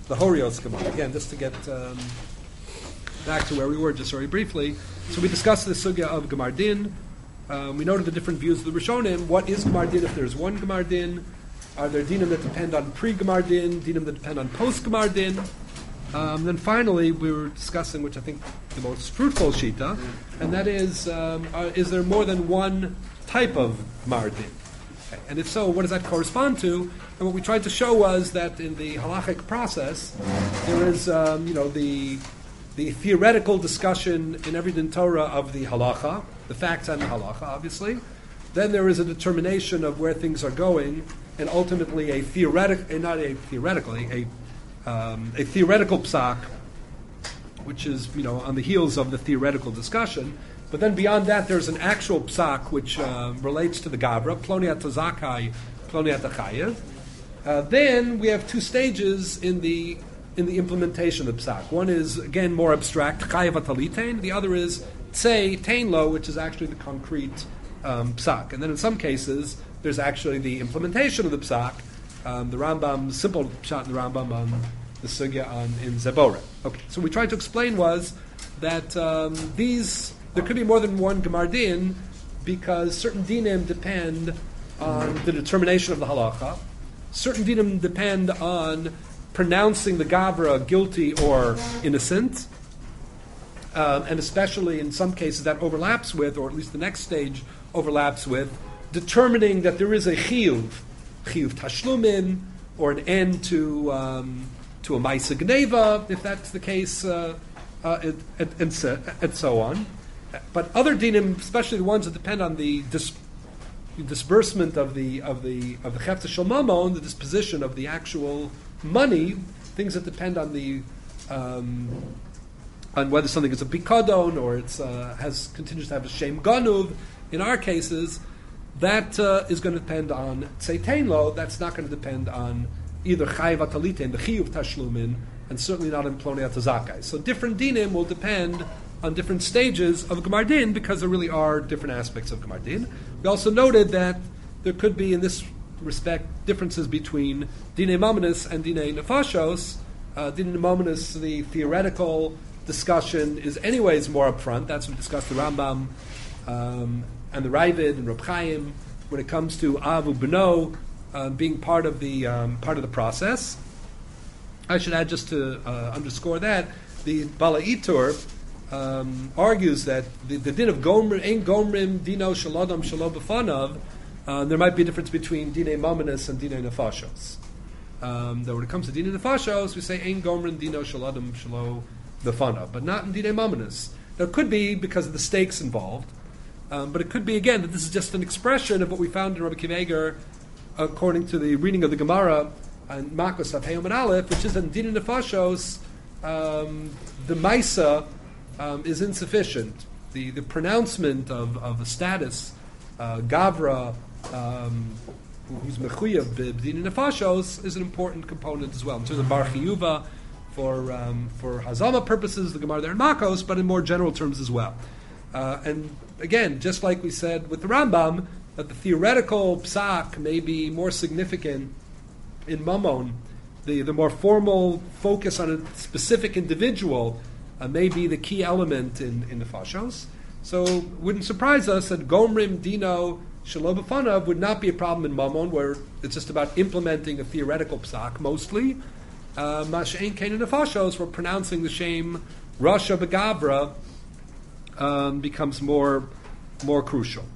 the Horios Gemara. Again, just to get back to where we were just very briefly. So we discussed the sugya of Gemar Din. We noted the different views of the Rishonim. What is Gemar Din if there's one Gemar Din? Are there dinim that depend on pre-Gemar Din, dinim that depend on post-Gemar Din? Then finally, we were discussing, which I think the most fruitful shita, and that is there more than one type of Gemar Din? Okay. And if so, what does that correspond to? And what we tried to show was that in the halachic process, there is, the theoretical discussion in every din Torah of the halacha, the facts and the halacha, obviously. Then there is a determination of where things are going, and ultimately a theoretical psak, which is on the heels of the theoretical discussion. But then beyond that, there's an actual psak which relates to the gavra, ploniat tazakai, ploniat achayev. Then we have two stages in the implementation of the psak. One is, again, more abstract, chayev atalitein. The other is tzei tein lo, which is actually the concrete psak. And then in some cases, there's actually the implementation of the psak. The Rambam, simple shot in the Rambam on the sugya in Zebora. Okay, so what we tried to explain was that there could be more than one Gemar Din because certain dinim depend on the determination of the halacha. Certain dinim depend on pronouncing the gavra guilty or innocent, and especially in some cases that overlaps with, or at least the next stage overlaps with, determining that there is a chiyuv tashlumin, or an end to a ma'isa gneva, if that's the case, and so on. But other dinim, especially the ones that depend on the disbursement of the chefta shel mamon, the disposition of the actual money, things that depend on on whether something is a bikadon or it continues to have a shem ganuv. In our cases, that is going to depend on tzeitain lo. That's not going to depend on either chayiv atalitein, the chiyuv tashlumin, and certainly not on ploni atazakai. So different dinim will depend on different stages of Gemar Din because there really are different aspects of Gemar Din. We also noted that there could be, in this respect, differences between Dinei Mamonis and Dinei Nefashos. Dinei Mamonis, the theoretical discussion is anyways more upfront. That's what we discussed the Rambam and the Ravid and Reb Chaim when it comes to Avu B'no being part of the process. I should add, just to underscore that, the Bala Itur argues that the din of Gomrim, Ein Gomrim, Dino Shalodam Shalo B'fanav, there might be a difference between Dinei Mamonis and Dinei Nefashos. That when it comes to Dinei Nefashos, we say Ein Gomrim, Dino Shalodam Shalo B'fanav, but not in Dinei Mamonis. Now, it could be because of the stakes involved, but it could be, again, that this is just an expression of what we found in Rabbi Akiva Eiger, according to the reading of the Gemara and Makos of Hayom and Aleph, which is that in Dinei Nefashos, the Maisa is insufficient. The pronouncement of a status, Gavra, who's Mechuyev B'Dinei Nefashos, is an important component as well. In terms of Bar Chiyuva, for Hazama purposes, the Gemara there in Makos, but in more general terms as well. And again, just like we said with the Rambam, that the theoretical psak may be more significant in Mammon, the more formal focus on a specific individual may be the key element in the Nefashos. So it wouldn't surprise us that Gomrim, Dino, Shelo B'fanav would not be a problem in Mammon, where it's just about implementing a theoretical psak mostly. Masha'en Kain in Nefashos, where pronouncing the shame Rasha B'Gavra becomes more crucial.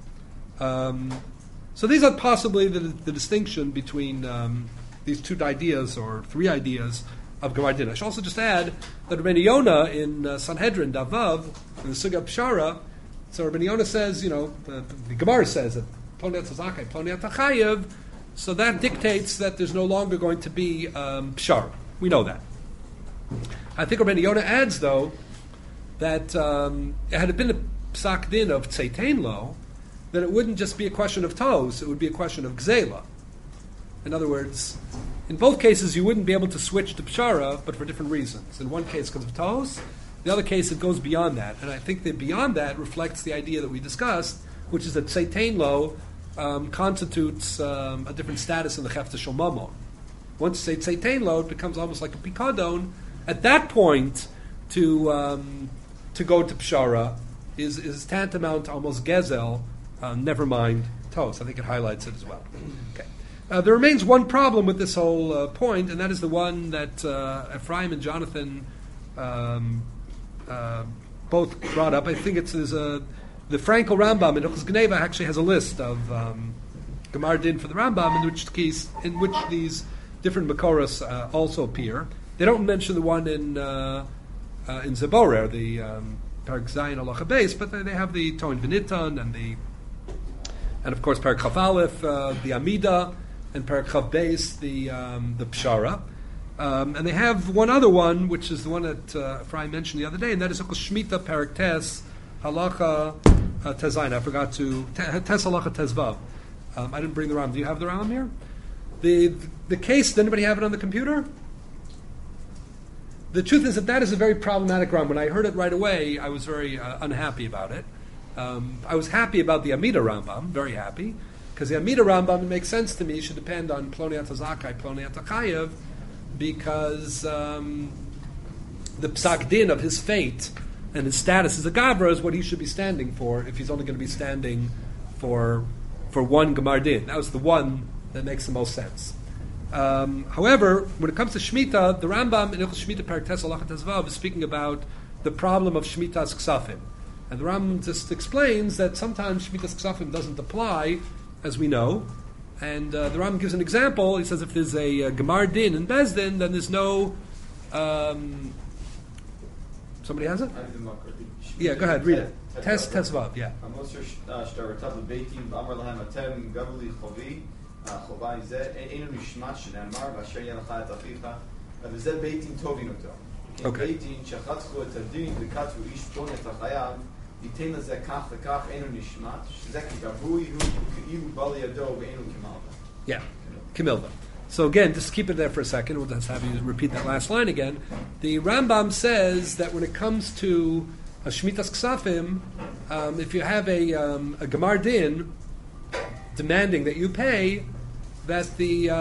So these are possibly the distinction between these two ideas or three ideas of Gemar Din. I should also just add that Rabbeinu Yonah in Sanhedrin Davav in the Sugya Pshara, so Rabbeinu Yonah says, the Gemara says that Ploniat Tazakai, Ploniat Tachayev, so that dictates that there's no longer going to be Pshara. We know that. I think Rabbeinu Yonah adds, though, that had it been a Psak Din of Tzeitain Lo, then it wouldn't just be a question of toes, it would be a question of Gzela. In other words, in both cases you wouldn't be able to switch to Pshara, but for different reasons. In one case because of toes, the other case it goes beyond that. And I think that beyond that reflects the idea that we discussed, which is that Tzeitain Lo constitutes a different status in the Chefta Shel Mamon. Once you say tzeitain lo, it becomes almost like a pikadon. At that point, to go to pshara is tantamount to almost gezel. Never mind tos. I think it highlights it as well. Okay. There remains one problem with this whole point, and that is the one that Ephraim and Jonathan both brought up. I think the Frankel Rambam in Hilchos Geneva actually has a list of Gemar Din for the Rambam, in which these different Makoros also appear. They don't mention the one in Zeborer, the Perek Zayin Halacha Beis, but they have the Toin V'Nitan and of course Perek Chaf Aleph, the Amida, and Perek Chav Beis, the Pshara. And they have one other one, which is the one that Ephraim mentioned the other day, and that is Shmita Perek Tes Halacha Tezayin. I forgot to Tes Halacha Tezvav. I didn't bring the Ram. Do you have the Ram here? The case. Does anybody have it on the computer? The truth is that is a very problematic Ram. When I heard it right away, I was very unhappy about it. I was happy about the Amida Rambam, very happy, because the Amida Rambam, it makes sense to me, should depend on Ploni Atazakai, Ploni Atachayev, because the Psak Din of his fate and his status as a Gabra is what he should be standing for if he's only going to be standing for one Gemar Din. That was the one that makes the most sense. However, when it comes to Shemitah, the Rambam in Hilchos Shemitah Perek Tes Halacha Tezvav is speaking about the problem of Shemitah's Ksafim. And the Rambam just explains that sometimes Shemitah's Ksafim doesn't apply, as we know. And the Rambam gives an example. He says if there's a Gemar Din in Bezdin, then there's no... somebody has it? Yeah, go ahead, read it. Tes Tezvav, yeah. Okay. Yeah, Kimilva. So again, just keep it there for a second. We'll just have you repeat that last line again. The Rambam says that when it comes to a Shemitah's Ksafim, if you have a Gemar Din demanding that you pay, that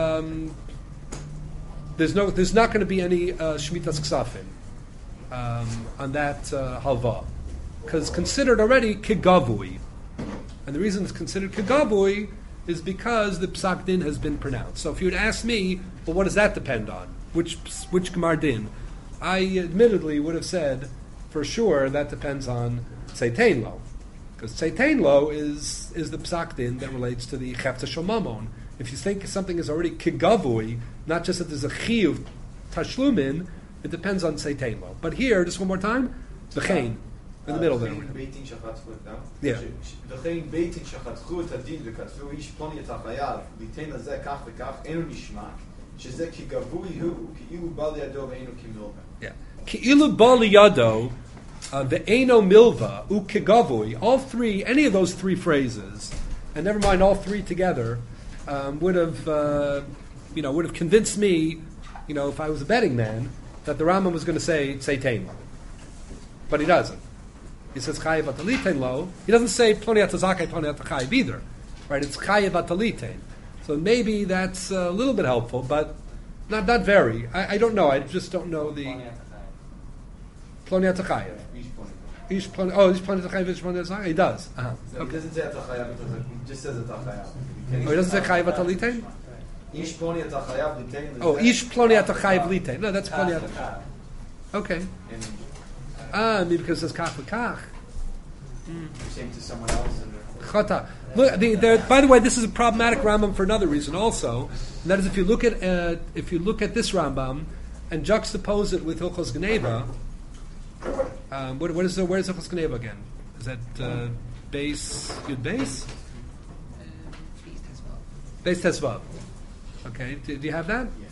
there's not going to be any Shemitah's Ksafim on that halva, because considered already kigavui, and the reason it's considered kigavui is because the Psak Din has been pronounced. So if you would ask me, well, what does that depend on? Which Gemar Din? I admittedly would have said for sure that depends on Tzeitain Lo, because Tzeitain Lo is the Psak Din that relates to the Chefta Shel Mamon. If you think something is already kigavui, not just that there's a chiyuv tashlumin, it depends on Tzeitain Lo. But here, just one more time, B'chein. In the middle there. Yeah. Yeah. Ki'ilu bali yado, the eino milva, u kigavui, all three, any of those three phrases, and never mind all three together, would have convinced me, if I was a betting man, that the Rambam was going to say Tzeitain Lo. But he doesn't. He says Chayev Atalitein Lo. He doesn't say Ploni Atazakai, Ploni Atachayev either. Right? It's Chayev Atalitein. So maybe that's a little bit helpful, but not very. I don't know. I just don't know the Ploni Atachayev. Ish Ploni Atachayev, Ish Ploni Atachayev. He does. Uh-huh. So he doesn't say Atachayev, it just says Atachayev. He doesn't say Chayev Atalitein? Ish Ploni Atachayev Litein. Ish Ploni Atachayev Litein. No, that's Ploni Atachayev. Okay. Maybe because it's kach v'kach. You're saying to someone else. Chata. Look, by the way, this is a problematic Rambam for another reason also, and that is if you look at this Rambam and juxtapose it with Hilchos Geneva. Where's Hilchos Geneva again? Is that base Yud base? Base Tesvav. Okay, do you have that? Yeah.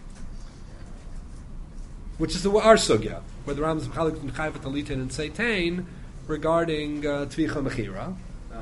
Which is our sugya, where the Rambam is Mechalik and Chayev Talitin and Tzeitain regarding Tvicha Mechira.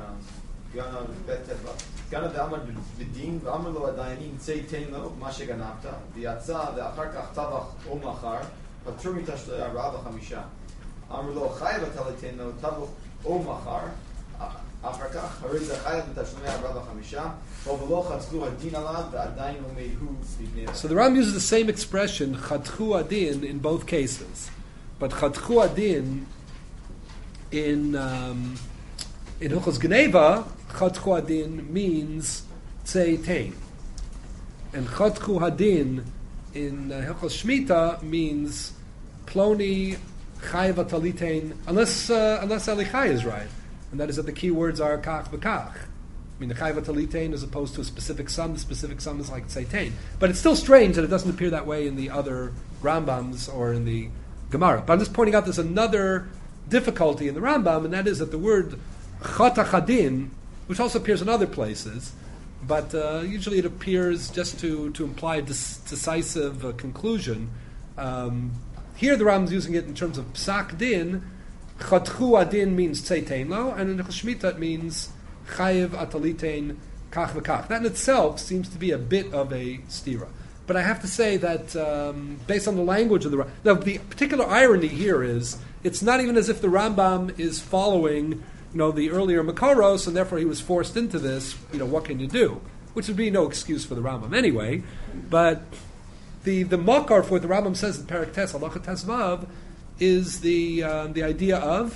גנב דאמר בדין ואמר לו הדיינים ציתן לו מה שגנבת ויצא ואחר כך טבח או מחר פטור מתשלומי 4 ו-5 אמר לו חייב אתה ליתן לו טבח או מחר אחר כך, הרי זה חייב בתשלומי 45, או ולא חתכו הדין עליו, ועדיין עומד הוא בפני... So the Ram uses the same expression, chatchu adin, in both cases. But chatchu adin in Hilchos Geneva, chatchu adin means tzeitain. And chatchu hadin in Hilchos Shmita means ploni chayav atalitain, unless Elichai is right. And that is that the key words are kach v'kach. I mean, the chayav atalitain as opposed to a specific sum. The specific sum is like tzeitain. But it's still strange that it doesn't appear that way in the other Rambams or in the Gemara. But I'm just pointing out there's another difficulty in the Rambam, and that is that the word chatach hadin, which also appears in other places, but usually it appears just to imply a decisive conclusion. Here the Rambam is using it in terms of psak din. Chatchu adin means tzeitain lo, and in Shmita it means chayiv atalitein kach v'kach. That in itself seems to be a bit of a stira. But I have to say that based on the language of the Rambam, now the particular irony here is it's not even as if the Rambam is following the earlier Makoros, and therefore he was forced into this. What can you do? Which would be no excuse for the Rambam anyway. But the makar for what the Rambam says in Perek Tes, Halacha Tes Vav, is the idea of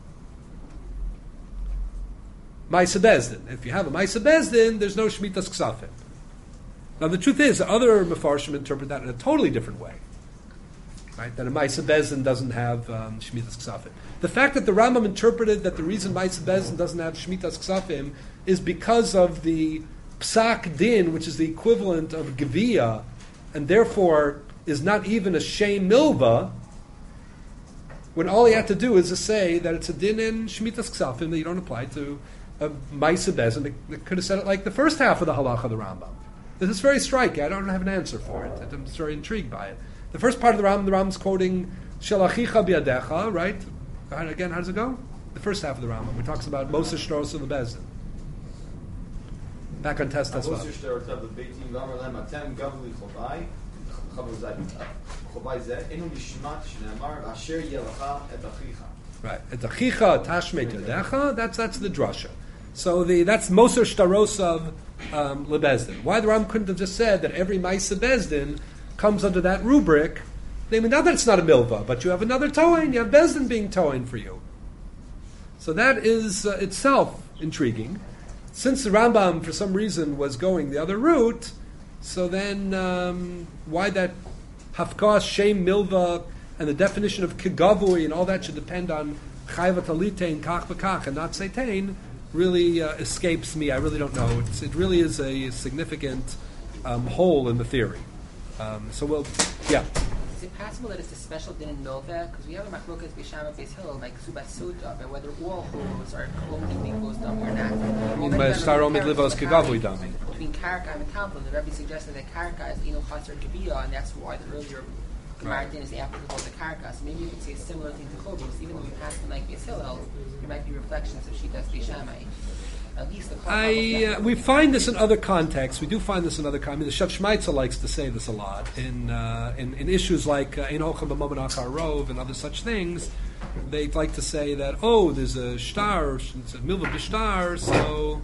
Ma'aseh Bezdin. If you have a Ma'aseh Bezdin, there's no Shemitas Ksafim. Now the truth is, other Mefarshim interpret that in a totally different way. Right? That a Ma'aseh Bezdin doesn't have Shemitas Ksafim. The fact that the Rambam interpreted that the reason Ma'aseh Bezdin doesn't have Shemitas Ksafim is because of the Psak Din, which is the equivalent of Geviyah, and therefore is not even a Shem Milva, when all he had to do is to say that it's a Din in Shemitas Ksafim that you don't apply to a Ma'aseh Bezdin. They could have said it like the first half of the Halacha of the Rambam. This is very striking. I don't have an answer for it. I'm just very intrigued by it. The first part of the Rambam's quoting Shelachicha biadecha, right? Again, how does it go? The first half of the Rambam, where it talks about Moshe Shtaros of the Bezdin. Back on Tes Tesvav. Moshe Shtaros of the Beitim Gamer Lem Atem Gavli Chovai Chovai Zeh Enu Nishmat Shneamar Asher Yelacha Et Achicha. Right. Et Achicha Tashmeit Yadecha. That's the drasha. So that's Moshe Shtaros of Lebezdin. Why the Rambam couldn't have just said that every Ma'aseh Bezdin comes under that rubric? Namely, now that it's not a milva, but you have another toin, you have Bezdin being toin for you. So that is itself intriguing. Since the Rambam, for some reason, was going the other route, so then why that hafkas, shem, milva, and the definition of kigavui and all that should depend on chayvat alitein, kach v'kach, and not seitain, really escapes me. I really don't know. It really is a significant hole in the theory. So we'll, yeah. Is it possible that it's a special din in Milveh? Because we have a machlokas b'shama b'is hill, like Subat Suta, but whether all holes are cloning Mikvos Dami or not. Between Karka and Metalpon, the Rebbe suggested that Karka is Eno Chaser Kaviyah, and that's why the earlier Gemara din is applicable to Karka. So maybe you could say a similar thing to Chobos. Even though we pass them like b'is Hillel, there might be reflections of Shitas b'shamai. At least we find this in other contexts. We do find this in other contexts. The Shav Shmaitza likes to say this a lot in issues like Ein Ocham B'Momen Achar Rov and other such things. They like to say that there's a shtar, it's a milva b'shtar, so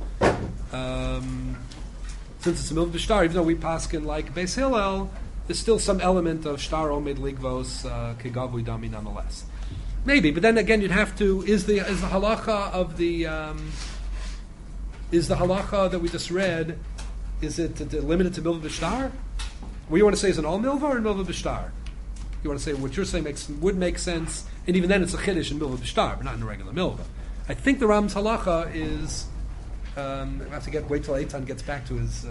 since it's a milva b'shtar, even though we paskin like Beis Hillel, there's still some element of shtar omed ligvos kegavui dami nonetheless. Maybe, but then again, you'd have to is the halacha of the is the halacha that we just read, is it limited to milva b'shtar? What you want to say is an all milva or milva b'shtar? You want to say what you're saying would make sense, and even then it's a chiddush in milva b'shtar, but not in a regular milva. I think the Ram's halacha is. I have to wait till Eitan gets back to his.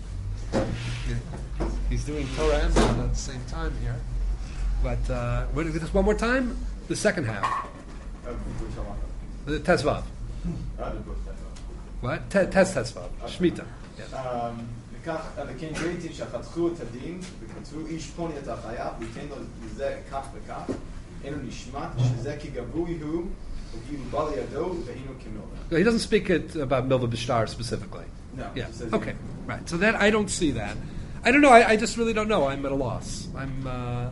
He's doing Torah and Zman at the same time here, but just one more time. The second half. The Tesvav. What? Tesvav. Shemitah. וכך, וכן ראיתי שחתכו את הדין וכתבו איש פוני את החייב ויתן לו לזה כך וכך אינו נשמט שזה כגבוי הוא וכאילו בא לידו ואינו כמילva. He doesn't speak about milva b'shtar specifically. No. Yeah. Okay. Right. So that I don't see that. I don't know. I just really don't know. I'm at a loss.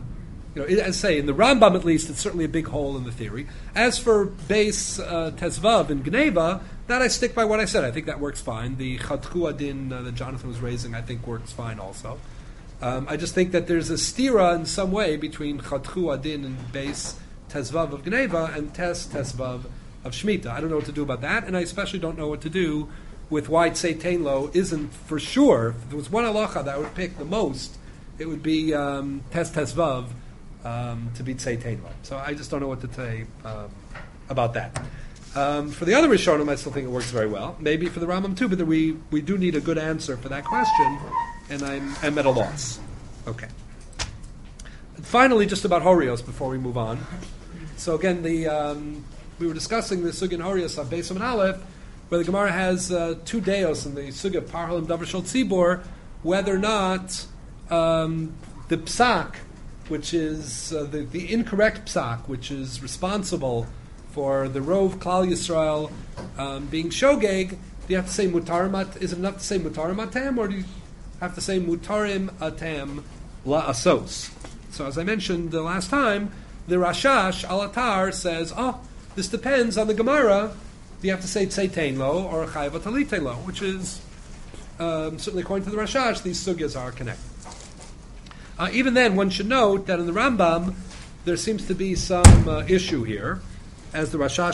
as I say, in the Rambam at least, it's certainly a big hole in the theory. As for base Tezvav and Gneva, that I stick by what I said. I think that works fine. The Chatchu Adin that Jonathan was raising, I think, works fine also. I just think that there's a stira in some way between Chatchu Adin and base Tezvav of Gneva and Tezvav of Shemitah. I don't know what to do about that, and I especially don't know what to do with why Tzeitain Lo isn't for sure. If there was one halacha that I would pick the most, it would be Tezvav to be Tzeitain Lo. So I just don't know what to say about that. For the other Rishonim, I still think it works very well. Maybe for the Rambam too, but we do need a good answer for that question, and I'm at a loss. Okay. And finally, just about Horios before we move on. So again, we were discussing the Sugya in Horios of Beis and Aleph, where the Gemara has two deos in the Sugya of Parhalim Davar Shel Tzibor, whether or not the psak, which is the incorrect psak, which is responsible for the Rov Klal Yisrael being shogeg, do you have to say mutarim? Is it enough to say mutarim atem, or do you have to say mutarim atem la'asos? So as I mentioned the last time, the Rashash Alatar says, this depends on the Gemara. Do you have to say Tzeitain Lo or Chayva Talite Lo, which is certainly according to the Rashash, these sugyas are connected. Even then, one should note that in the Rambam there seems to be some issue here, as the Rashash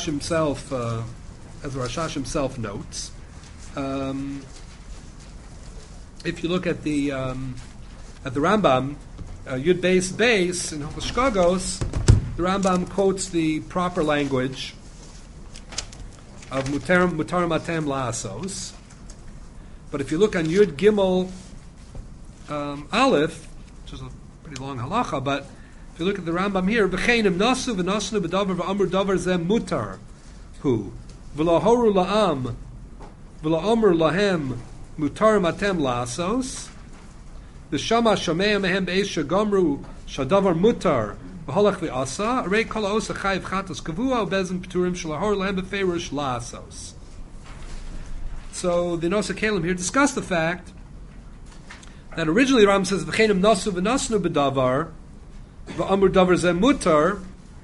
himself notes. If you look at the Rambam, Yud Beis in Hilchos Shkagos, the Rambam quotes the proper language of Mutarim Atem La'asos. But if you look on Yud Gimel Aleph, which is a pretty long halacha, but if you look at the Rambam here, V'cheinim nasu v'nasnu b'davar v'amr davar zem mutar hu v'lahoru la'am v'la'amr lahem mutarim atem la'asos v'shama shomea mehem be'esh shagamru shadavar mutar v'holach v'asa arei kol ha'os ha'chayiv chatos kavua u'bezin p'turim shalahor lahem b'feirush la'asos. So the Nosei Kelim here discussed the fact that originally the Rambam says v'cheinim nasu v'nasnu b'davar v'amr davar zeh mutar.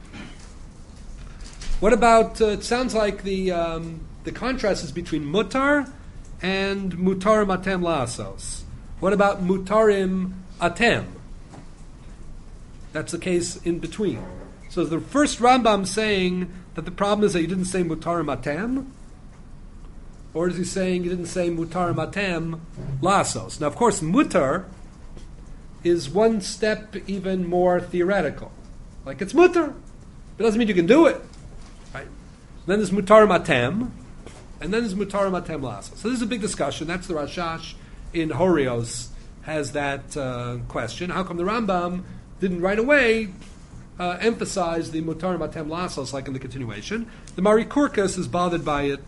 What about? It sounds like the contrast is between mutar and mutarim atem la'asos. What about mutarim atem? That's the case in between. So the first Rambam saying that the problem is that you didn't say mutarim atem, or is he saying you didn't say mutarim atem la'asos? Now, of course, mutar is one step even more theoretical. Like it's mutar, it doesn't mean you can do it. Right? Then there's mutarim atem, and then there's mutarim atem la'asos. So this is a big discussion. That's the Rashash in Horios has that question. How come the Rambam didn't right away emphasize the mutarim atem la'asos like in the continuation? The Mari Kurkas is bothered by it.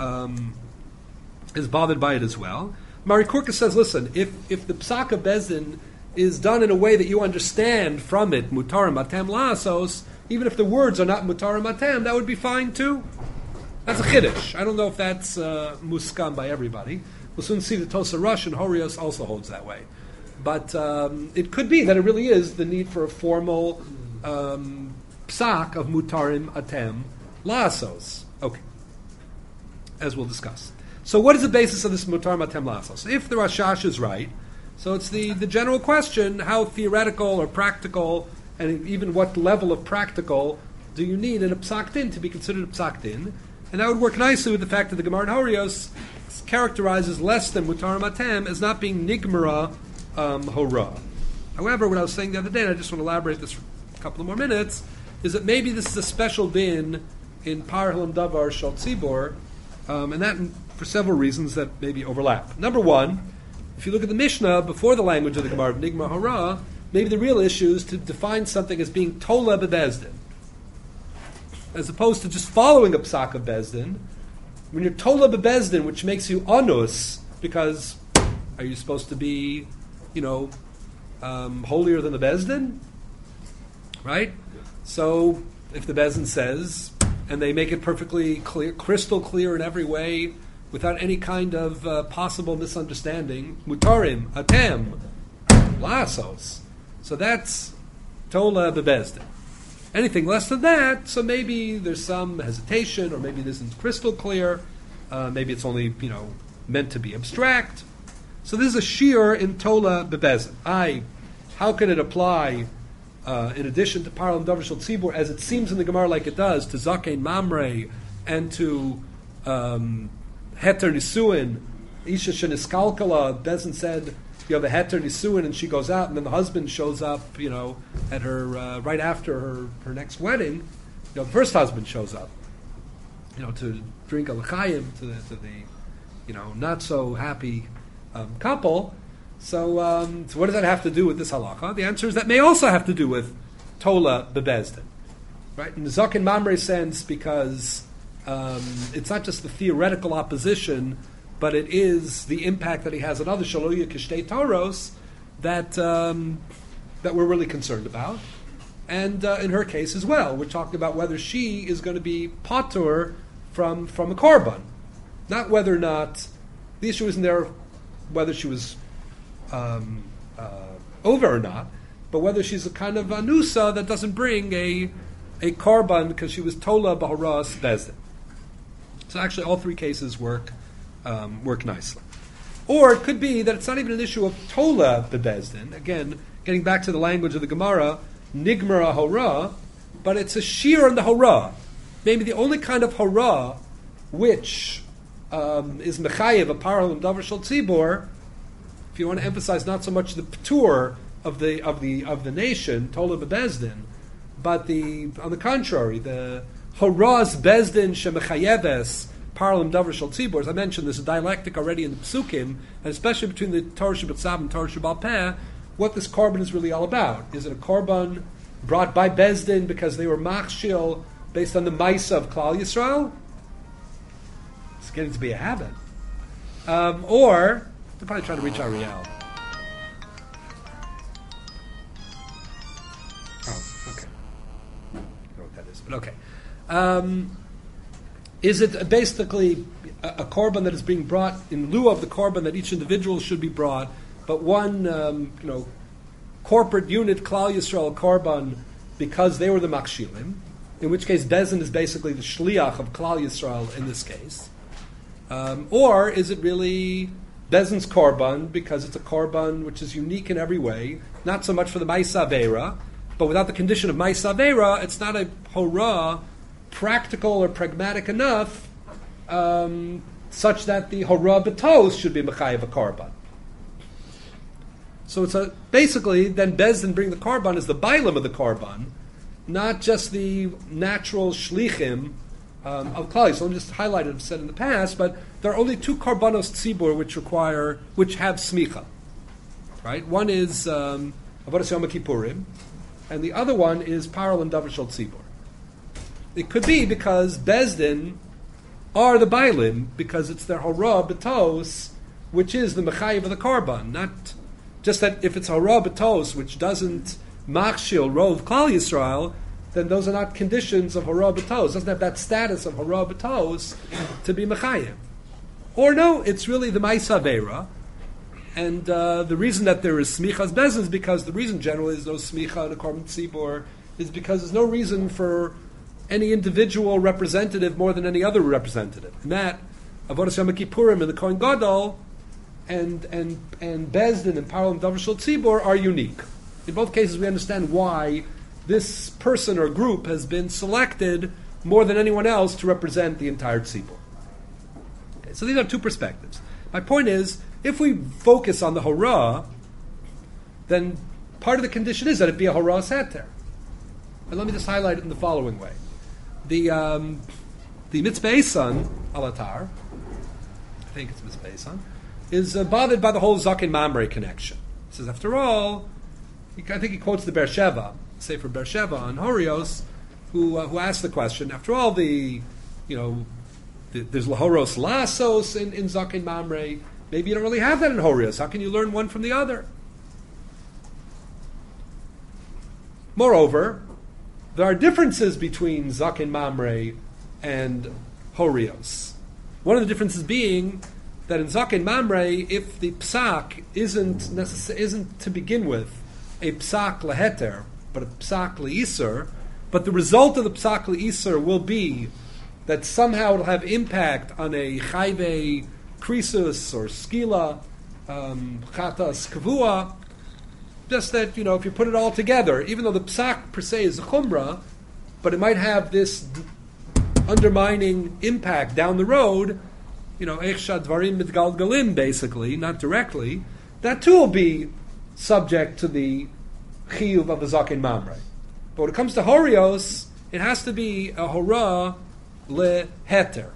As well. Mari Kurkas says, listen, if the psak of Bezdin is done in a way that you understand from it, mutarim atem la'asos, even if the words are not mutarim atem, that would be fine too. That's a chiddush. I don't know if that's muskam by everybody. We'll soon see the Tosa Rush and Horios also holds that way. But it could be that it really is the need for a formal psak of mutarim atem la'asos. Okay. As we'll discuss. So what is the basis of this mutarim atem la'asos? If the Rashash is right, so it's the general question, how theoretical or practical, and even what level of practical do you need in a psak din to be considered a psak din? And that would work nicely with the fact that the Gemara in Horios characterizes less than mutarim atem as not being nigmara hora. However, what I was saying the other day, and I just want to elaborate this for a couple of more minutes, is that maybe this is a special din in Parhalim Davar Shel Tzibor, and that for several reasons that maybe overlap. Number one, if you look at the Mishnah before the language of the Gemara of Nigmar Hora, maybe the real issue is to define something as being Tola Bebezdin, as opposed to just following a psak of Bezdin. When you're Tola Bebezdin, which makes you Anus, because are you supposed to be, holier than the Bezdin? Right? So if the Bezdin says, and they make it perfectly clear, crystal clear in every way, without any kind of possible misunderstanding, mutarim, atem, la'asos. So that's Tola bebezdin. Anything less than that, so maybe there's some hesitation, or maybe it isn't crystal clear. Maybe it's only meant to be abstract. So this is a shear in Tola bebezdin. How can it apply in addition to Parlam Davar Shel Tzibur, as it seems in the Gemara like it does, to Zakein Mamre and to Heter Nisuin, Isha Sheniskalkala? Bezin said, you have a Heter Nisuin, and she goes out, and then the husband shows up, at her right after her next wedding. The first husband shows up, to drink a l'chaim to the not so happy couple. So what does that have to do with this halacha? The answer is that may also have to do with Tola bebezdin, right? In the Zaken Mamre sense, because it's not just the theoretical opposition, but it is the impact that he has on other shaloya kishtei toros that we're really concerned about. And in her case as well, we're talking about whether she is going to be patur from a korban, not whether or not the issue isn't there whether she was over or not, but whether she's a kind of anusa that doesn't bring a korban because she was tola b'horas bezdin. So actually, all three cases work nicely. Or it could be that it's not even an issue of tola bebezdin. Again, getting back to the language of the Gemara, nigmara hora, but it's a shear on the hora. Maybe the only kind of hora which is mechayev a parallel davar shel tzibur. If you want to emphasize not so much the p'tur of the nation, tola bebezdin, but on the contrary, the horaz bezdin shemechayeves parlam davar shel tzibur. As I mentioned, there's a dialectic already in the psukim, and especially between the Torah Shabbat and Torah Shabbat Peh, what this korban is really all about. Is it a korban brought by bezdin because they were machshil based on the Maisa of Klal Yisrael? It's getting to be a habit. Or they're probably trying to reach Ariel. Oh, okay. I don't know what that is, but okay. Is it basically a korban that is being brought in lieu of the korban that each individual should be brought, but one corporate unit, Klal Yisrael korban, because they were the makshilim, in which case Bezin is basically the shliach of Klal Yisrael in this case? Or is it really Bezin's korban because it's a korban which is unique in every way, not so much for the Maisa Avera, but without the condition of Maisa Avera, it's not a hora practical or pragmatic enough such that the hora betos should be mechayev a korban. So it's basically then Bezdin bring the korban as the bailam of the korban, not just the natural shlichim of Klal. So let me just highlight it. I've said in the past, but there are only two korbanos tzibur which have smicha. Right, one is avodas Yom Kippurim, and the other one is parallel and davar shel tzibur. It could be because Bezdin are the bailim because it's their hora betos, which is the mechayev of the korban, not just that if it's hora betos, which doesn't machshil rov Klal Yisrael, then those are not conditions of hora betos. Doesn't have that status of hora betos to be mechayev. Or no, it's really the Maisa Avera, and the reason that there is smichas Bezdin is because the reason generally is no smicha in a korban tzibur is because there's no reason for any individual representative more than any other representative. And that avodas Yom Kippurim and the Kohen Gadol and Bezdin and parallel and davar shel tzibur are unique. In both cases, we understand why this person or group has been selected more than anyone else to represent the entire tzibur. Okay, so these are two perspectives. My point is, if we focus on the hora, then part of the condition is that it be a hora seter. And let me just highlight it in the following way. The Mitzvah Eisan, Alatar, I think it's Mitzvah Eisan, is bothered by the whole Zaken Mamre connection. He says, after all, I think he quotes the Beersheva, Sefer Beersheva on Horios, who asked the question, after all, there's Lahoros Lasos in Zaken Mamre, maybe you don't really have that in Horios. How can you learn one from the other? Moreover, there are differences between Zaken Mamre and Horios. One of the differences being that in Zaken Mamre, if the psak isn't to begin with a psak leheter, but a psak le'iser. But the result of the psak le'iser will be that somehow it'll have impact on a chayve krisus or skila, chatas kavua. Just that, if you put it all together, even though the psak per se is a chumrah, but it might have this undermining impact down the road, Eichshad Dvarim Mitgalgalim, basically, not directly, that too will be subject to the chiyuv of a zaken mamre. But when it comes to horios, it has to be a hora leheter.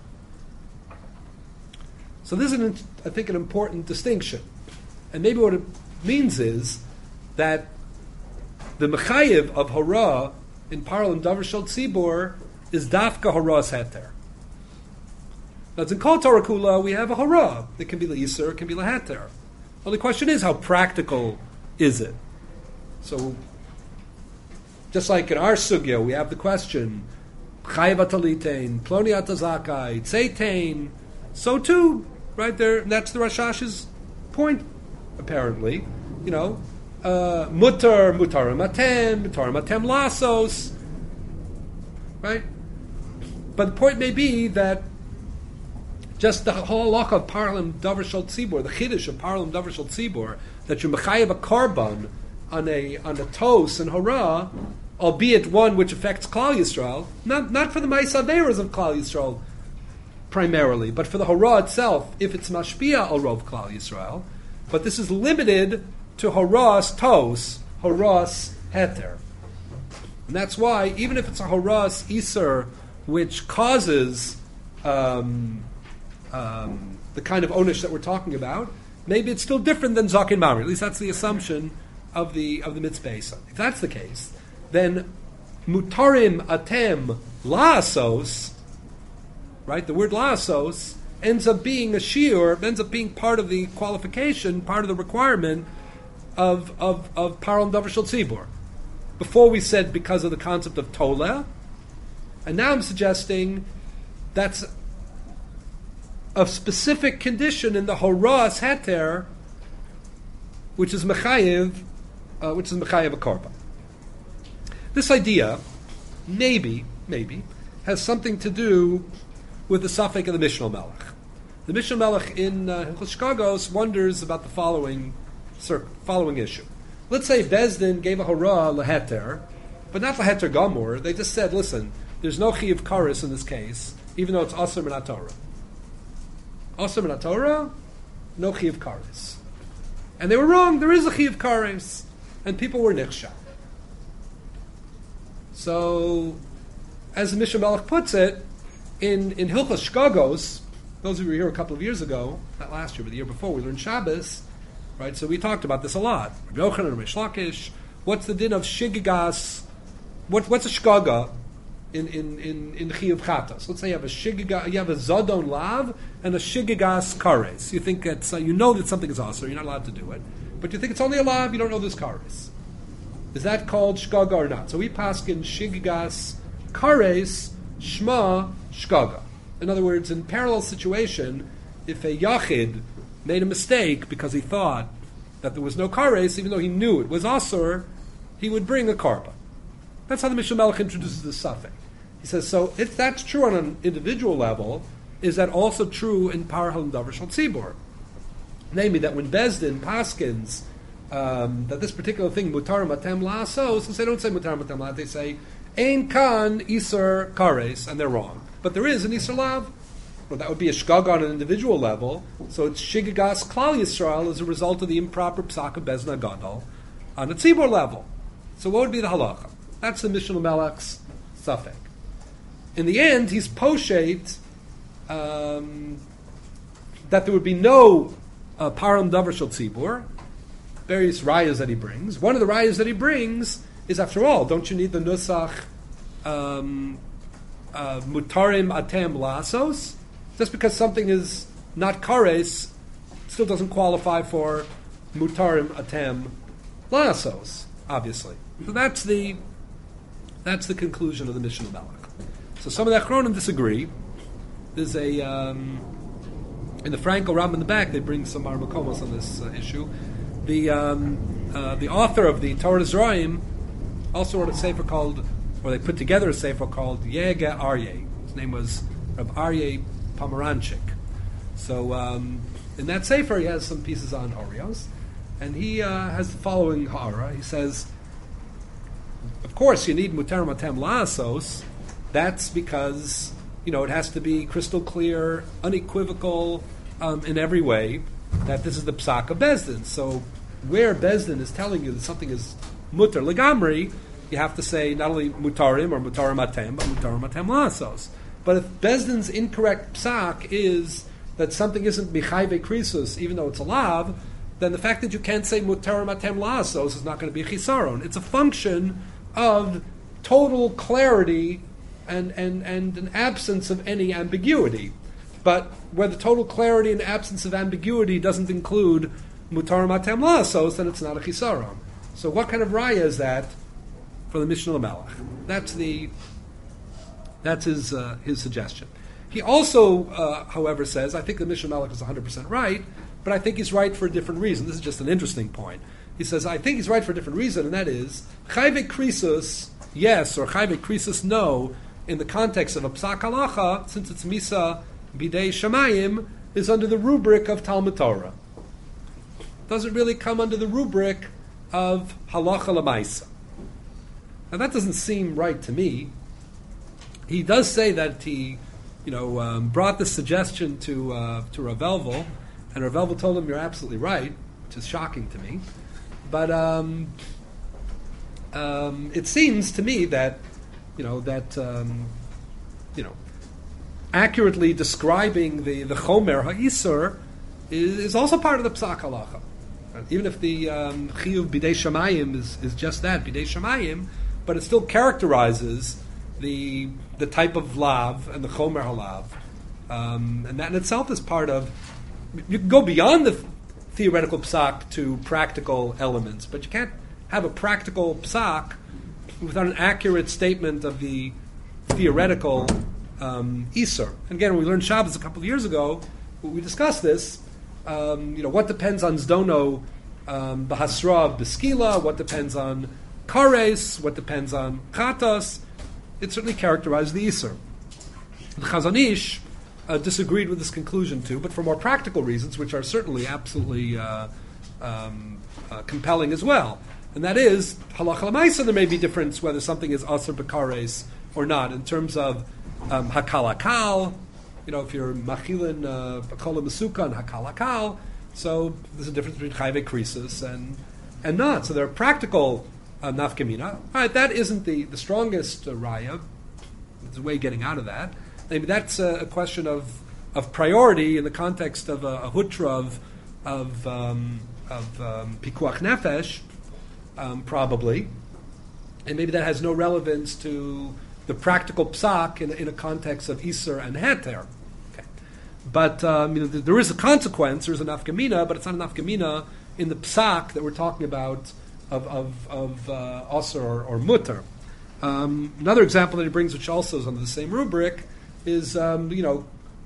So this is, I think, an important distinction. And maybe what it means is that the mechayiv of hora in Parul and Davar Shel Tzibur is dafka horas heter. Now, in Kol Torah Kula, we have a hora. It can be le'iser, it can be leheter. Well, the question is, how practical is it? So, just like in our sugya, we have the question, chayiv atalitein, ploni atazakai, tzeitain. So too, right there, that's the Rashash's point, apparently. Mutarim atem lasos. Right? But the point may be that just the whole halacha of Parlim Davar Shel Tzibur, the chiddush of Parlim Davar Shel Tzibur, that you mechayev a korban on a tos and hora, albeit one which affects Klal Yisrael, not for the Ma'is Averos of Klal Yisrael primarily, but for the hora itself, if it's mashpia al rov Klal Yisrael. But this is limited to horas tos, horas heter. And that's why, even if it's a horas iser, which causes the kind of onish that we're talking about, maybe it's still different than zaken mamre. At least that's the assumption of the mitzvah. If that's the case, then mutarim atem la'asos, right? The word la'asos ends up being a shiur, ends up being part of the qualification, part of the requirement of Parul Davar Shel Tzibur. Before we said because of the concept of Tola, and now I'm suggesting that's a specific condition in the Horas Heter, which is Mechayev a Korban. This idea, maybe, has something to do with the suffix of the Mishnah Melech. The Mishnah Melech in Hilchos Shkagos wonders about the following issue. Let's say Bezdin gave a hora leheter, but not leheter gamur. They just said, listen, there's no chiyuv karis in this case, even though it's asur min haTorah. Asur min haTorah, no chiyuv karis. And they were wrong. There is a chiyuv karis, and people were nichshah. So, as the Mishnah Melech puts it, in Hilchos Shkagos, those of you who were here a couple of years ago, not last year, but the year before, we learned Shabbos. Right, so we talked about this a lot. Rabbi Yochanan and Rish Lakish. What's the din of shigigas? What's a shgaga in chiyuv chatas? Let's say you have a shigiga, you have a zadon lav and a shigigas kares. You think it's you know that something is asur, you're not allowed to do it, but you think it's only a lav, you don't know there's kares. Is that called shgaga or not? So we paskin shigigas kares shma shgaga. In other words, in parallel situation, if a yachid made a mistake because he thought that there was no kares, even though he knew it was asur, he would bring a karba. That's how the Mishnah Melech introduces the suffix. He says, so if that's true on an individual level, is that also true in Parul and Davar Shel Tzibur? Namely, that when Bezdin paskins that this particular thing, mutar matem la'asos, since they don't say mutar matem la'asos, they say, ein kan iser kares, and they're wrong. But there is an iser lav. Well, that would be a shgag on an individual level, so it's shigagas klal Yisrael as a result of the improper psak of Bezna Gadol on a tzibur level. So what would be the halacha? That's the Mishnah Melech's suffix. In the end, he's poshet that there would be no Parul Davar Shel Tzibur, various rayas that he brings. One of the rayas that he brings is, after all, don't you need the nusach mutarim atem lasos? Just because something is not kares still doesn't qualify for mutarim atem lasos, obviously. So that's the conclusion of the Mishnah Melech. So some of the Achronim disagree. There's a in the Frankel Ram in the back they bring some Armakomos on this issue. The author of the Torah Zraim also wrote a sefer called, or they put together a sefer called Yega Aryeh. His name was Reb Aryeh Pomeranchik. So in that sefer he has some pieces on Oreos, and he has the following ha'ara. He says, of course you need muter matem la'asos. That's because, it has to be crystal clear, unequivocal in every way, that this is the psak of Bezdin. So where Bezdin is telling you that something is mutar legamri, you have to say not only mutarim or mutarim matem, but mutarim matem la'asos. But if Bezdin's incorrect psak is that something isn't bichayve krisus, even though it's a lav, then the fact that you can't say mutarim matem la'asos is not going to be a chisaron. It's a function of total clarity and an absence of any ambiguity. But where the total clarity and absence of ambiguity doesn't include mutar matem la'asos, then it's not a chisaron. So what kind of raya is that for the Mishnah Lamelech? That's his suggestion. He also, however, says, I think the Mishnah Lamelech is 100% right, but I think he's right for a different reason. This is just an interesting point. He says, I think he's right for a different reason, and that is, chayve krisus, yes, or chayve krisus, no, in the context of a psak halacha, since it's misa bidei shamayim, is under the rubric of Talmud Torah. Doesn't really come under the rubric of halacha l'maisa. Now that doesn't seem right to me. He does say that he, brought this suggestion to Rav Elvel, and Rav Elvel told him, "You're absolutely right," which is shocking to me. But it seems to me that accurately describing the chomer ha'isur is also part of the psak halacha. Even if the chiyuv bidei shamayim is just that, bidei shamayim, but it still characterizes the type of lav and the chomer halav, and that in itself is part of. You can go beyond the theoretical psak to practical elements, but you can't have a practical psak without an accurate statement of the theoretical isur. And again, when we learned Shabbos a couple of years ago, we discussed this. What depends on zdono bahasra beskila? What depends on kares? What depends on chatas? It certainly characterized the isur. The Chazon Ish disagreed with this conclusion too, but for more practical reasons, which are certainly absolutely compelling as well. And that is, halacha l'maisa, there may be difference whether something is asr b'kares or not, in terms of hakal hakal, if you're machilin b'kol ha'mesuka and hakal hakal, so there's a difference between chayve krisus and not. So there are practical nafkamina. All right, that isn't the strongest raya. There's a way of getting out of that. Maybe that's a question of priority in the context of a hutra of pikuach nefesh, probably, and maybe that has no relevance to the practical psak in a context of iser and heter. Okay. But there is a consequence. There is a nafkamina, but it's not a nafkamina in the psak that we're talking about of asr or mutter. Another example that he brings, which also is under the same rubric, is kavura,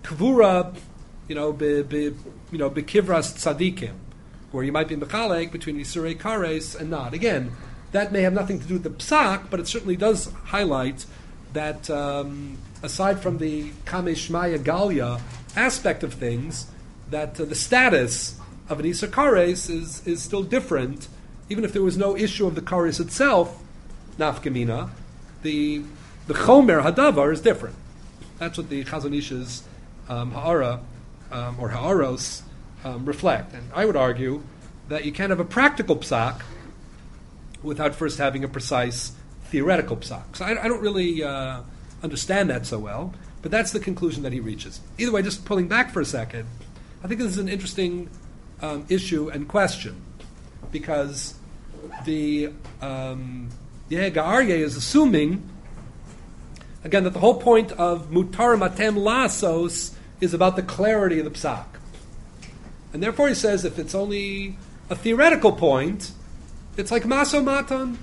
bekivras tzadikim, where you might be mechalek between Yisurei Kares and not. Again, that may have nothing to do with the psak, but it certainly does highlight that aside from the Kamesh Maya Galia aspect of things, that the status of an Yisur Kares is still different, even if there was no issue of the Kares itself, nafkamina, the Chomer Hadavar is different. That's what the Chazon Ish's ha'ara or ha'aros reflect. And I would argue that you can't have a practical psak without first having a precise theoretical psak. So I don't really understand that so well, but that's the conclusion that he reaches. Either way, just pulling back for a second, I think this is an interesting issue and question, because the Yehega Aryeh is assuming, again, that the whole point of mutar matem la'asos is about the clarity of the psak. And therefore he says if it's only a theoretical point, it's like maso matan.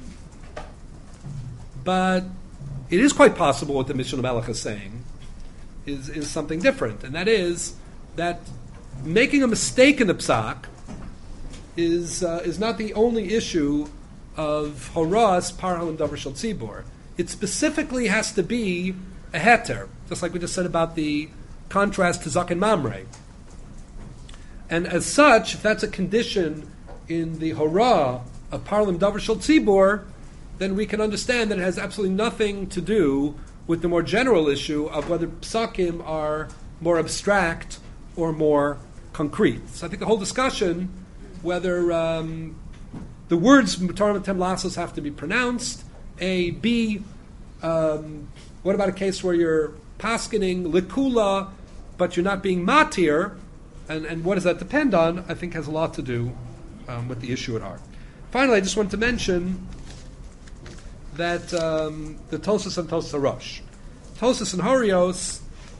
But it is quite possible what the Mishnah Melech is saying is something different. And that is that making a mistake in the psak is not the only issue of Horas Parhalim Davar Shel Tzibor. It specifically has to be a heter, just like we just said about the contrast to Zaken Mamre. And as such, if that's a condition in the Hora of Parhalim Davar Shel Tzibor, then we can understand that it has absolutely nothing to do with the more general issue of whether psakim are more abstract or more concrete. So I think the whole discussion, whether the words Mutar Matem Lasos have to be pronounced, A, B, what about a case where you're paskening likula, but you're not being matir, and what does that depend on, I think has a lot to do with the issue at heart. Finally, I just want to mention that the Tosas and Tosas Rosh. Tosas and Horios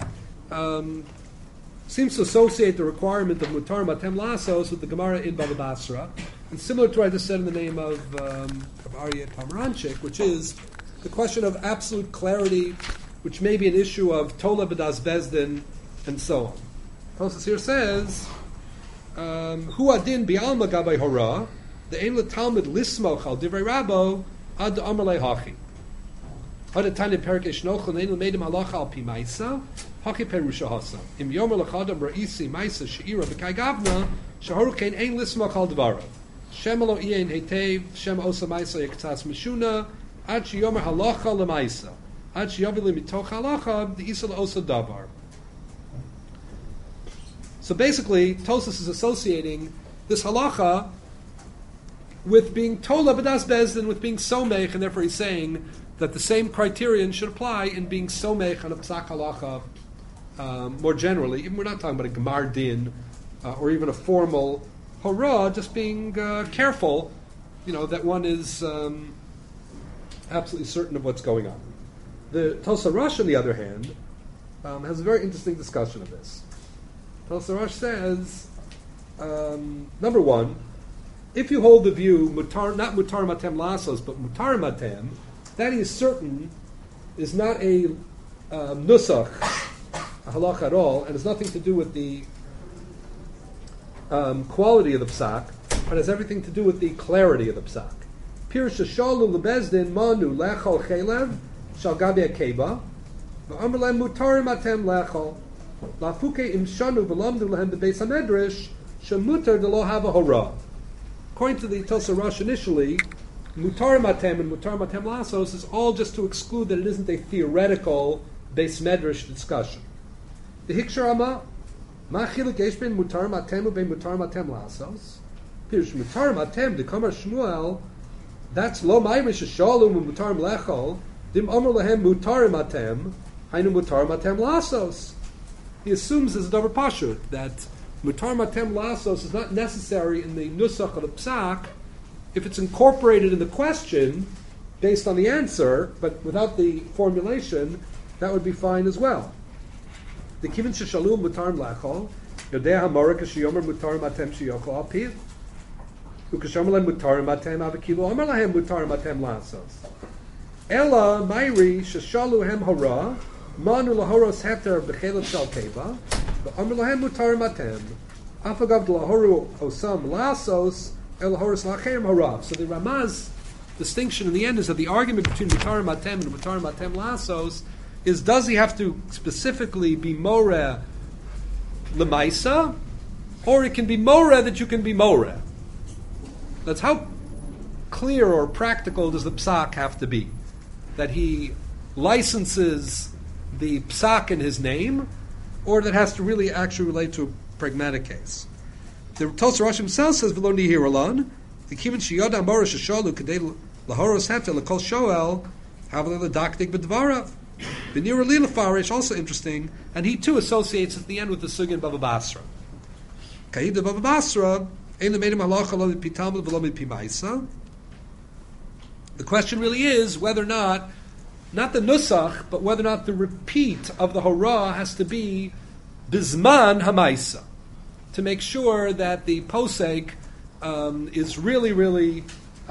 seems to associate the requirement of Mutar Matem Lasos with the Gemara in Baba Basra, and similar to what I just said in the name of Aryeh Pomeranchik, which is the question of absolute clarity, which may be an issue of Tola B'das Bezdin, and so on. Tosas here says, Hu adin bi'alma gabay hora, the ein l'talmud lismoch al divrei rabo, ad amar lehachi. Had tanya perik eshnochel nein l'meidim halacha al pi maisa, haki perusha hasa. Im yomer l'chadam ra'isi maisa she'ira b'kai gavna, shaharu kein ein lismoch al dvarav. Shem lo iein hetev, shem osa maisa yektas mishuna, ad she'yomer halacha l'maisa. Ad she'yavili mitoch halacha, the isa l'osa davar. So basically, Tosas is associating this halacha with being tola b'das bezdin, with being somech, and therefore he's saying that the same criterion should apply in being somech on a psak halacha more generally. Even we're not talking about a gemar din or even a formal hora, just being careful, that one is absolutely certain of what's going on. The Tosas Rosh, on the other hand, has a very interesting discussion of this. Tosas Rosh says, number one, if you hold the view, not mutar matem lasos, but mutar matem, that is certain is not a nusach, a halach at all, and has nothing to do with the quality of the psak, but has everything to do with the clarity of the psak. Pirush shalu lebezdin manu lechol chelev shal gabi akeba, v'amr lem mutar matem lechol. Lafuke imshanu v'lamdu lehem bebeis hamedrash shemutar de lo have a hora. According to the Tosas Rosh initially, mutar matem and mutar matem lasos is all just to exclude that it isn't a theoretical beis medrash discussion. The Hikshar ma chiluk yesh ben mutar matem u'ben mutar matem lasos. Pirush mutar matem de kamar Shmuel. That's lo ma'irish shalom mutar lechol dim amar lehem mutar matem hainu mutar matem lasos. He assumes as a davar pashut that mutar matem lasos is not necessary in the nusach of the psak if it's incorporated in the question based on the answer, but without the formulation, that would be fine as well. The kivin sheshalum mutar lechol yodei hamara kashiyomer mutar matem shiyochol apiv ukashomer lehem mutar matem avakilu amar lahem mutar matem lasos ela mayri sheshalu hem hora manu lahoros heter b'chelet shal keva v'amar lahem mutar matem afagav lahoru osam lasos el lahoros lachem harav. So the Ramaz distinction in the end is that the argument between mutar matem and mutar matem lasos is, does he have to specifically be moreh lemaisa, or it can be moreh that you can be moreh. That's how clear or practical does the psak have to be, that he licenses the psak in his name, or that has to really actually relate to a pragmatic case. The Tosas Rosh himself says, "V'lo nihir alon the kivin sheyod amora sheshalu kadei lahoros heter lekol shoel havle ledaktik b'dvarav." The Nir Lila Farish, also interesting, and he too associates at the end with the sugya in Baba Basra. Kaid Baba Basra, ein lemedim halacha lo mipitam v'lo mipimaisa. The question really is whether or not the nusach, but whether or not the repeat of the hora has to be bizman hamaisa, to make sure that the posek is really, really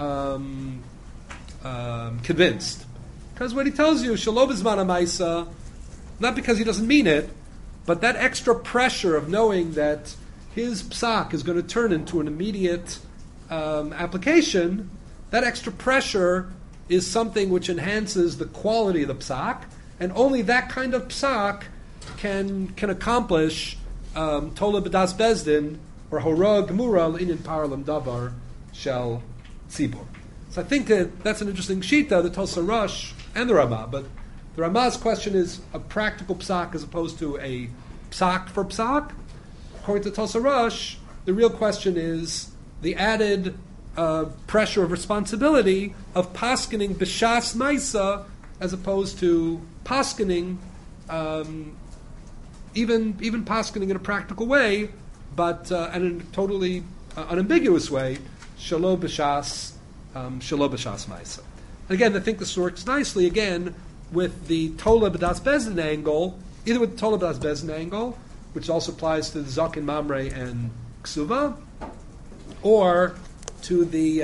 convinced. Because what he tells you, shelo bizman hamaisa, not because he doesn't mean it, but that extra pressure of knowing that his psak is going to turn into an immediate application, that extra pressure is something which enhances the quality of the psak, and only that kind of psak can accomplish Tola B'das Bezdin or Hora Gemura L'Inyan Paralam Davar Shel Tzibur. So I think that's an interesting shita, the Tosar Rosh and the Ramah, but the Ramah's question is a practical psak as opposed to a psak for psak. According to Tosar Rosh, the real question is the added pressure of responsibility of paskening b'shas maisa as opposed to paskening, even paskening in a practical way, but and in a totally unambiguous way, shelo b'shas maisa. And again, I think this works nicely again with the Tola B'das Bezdin angle, either with the Tola B'das Bezdin angle, which also applies to the Zakin Mamre and Ksuva, or to the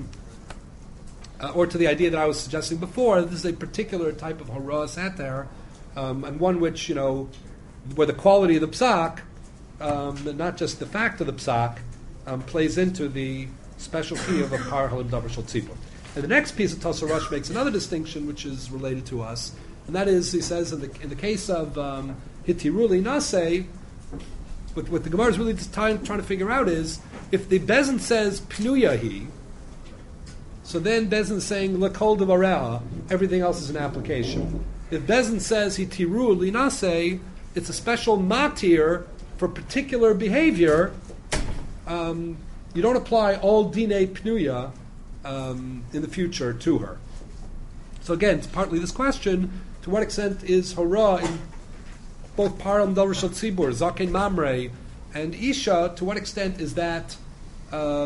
idea that I was suggesting before. This is a particular type of hora sater, and one which, where the quality of the psak, not just the fact of the psak, plays into the specialty of a par halim davar shel tzibur. And the next piece of Tosar Rosh makes another distinction which is related to us, and that is, he says, in the case of hitiruli nase, what the Gemara is really trying to figure out is, if the Bezin says pnuyahi, so then Bezin is saying lekol devareha, everything else is an application. If Bezin says hitiruli nase, it's a special matir for particular behavior. You don't apply all dinei pnuya in the future to her. So again, it's partly this question: to what extent is hora in both param davar shel tzibur, zaken mamre, and isha? To what extent is that a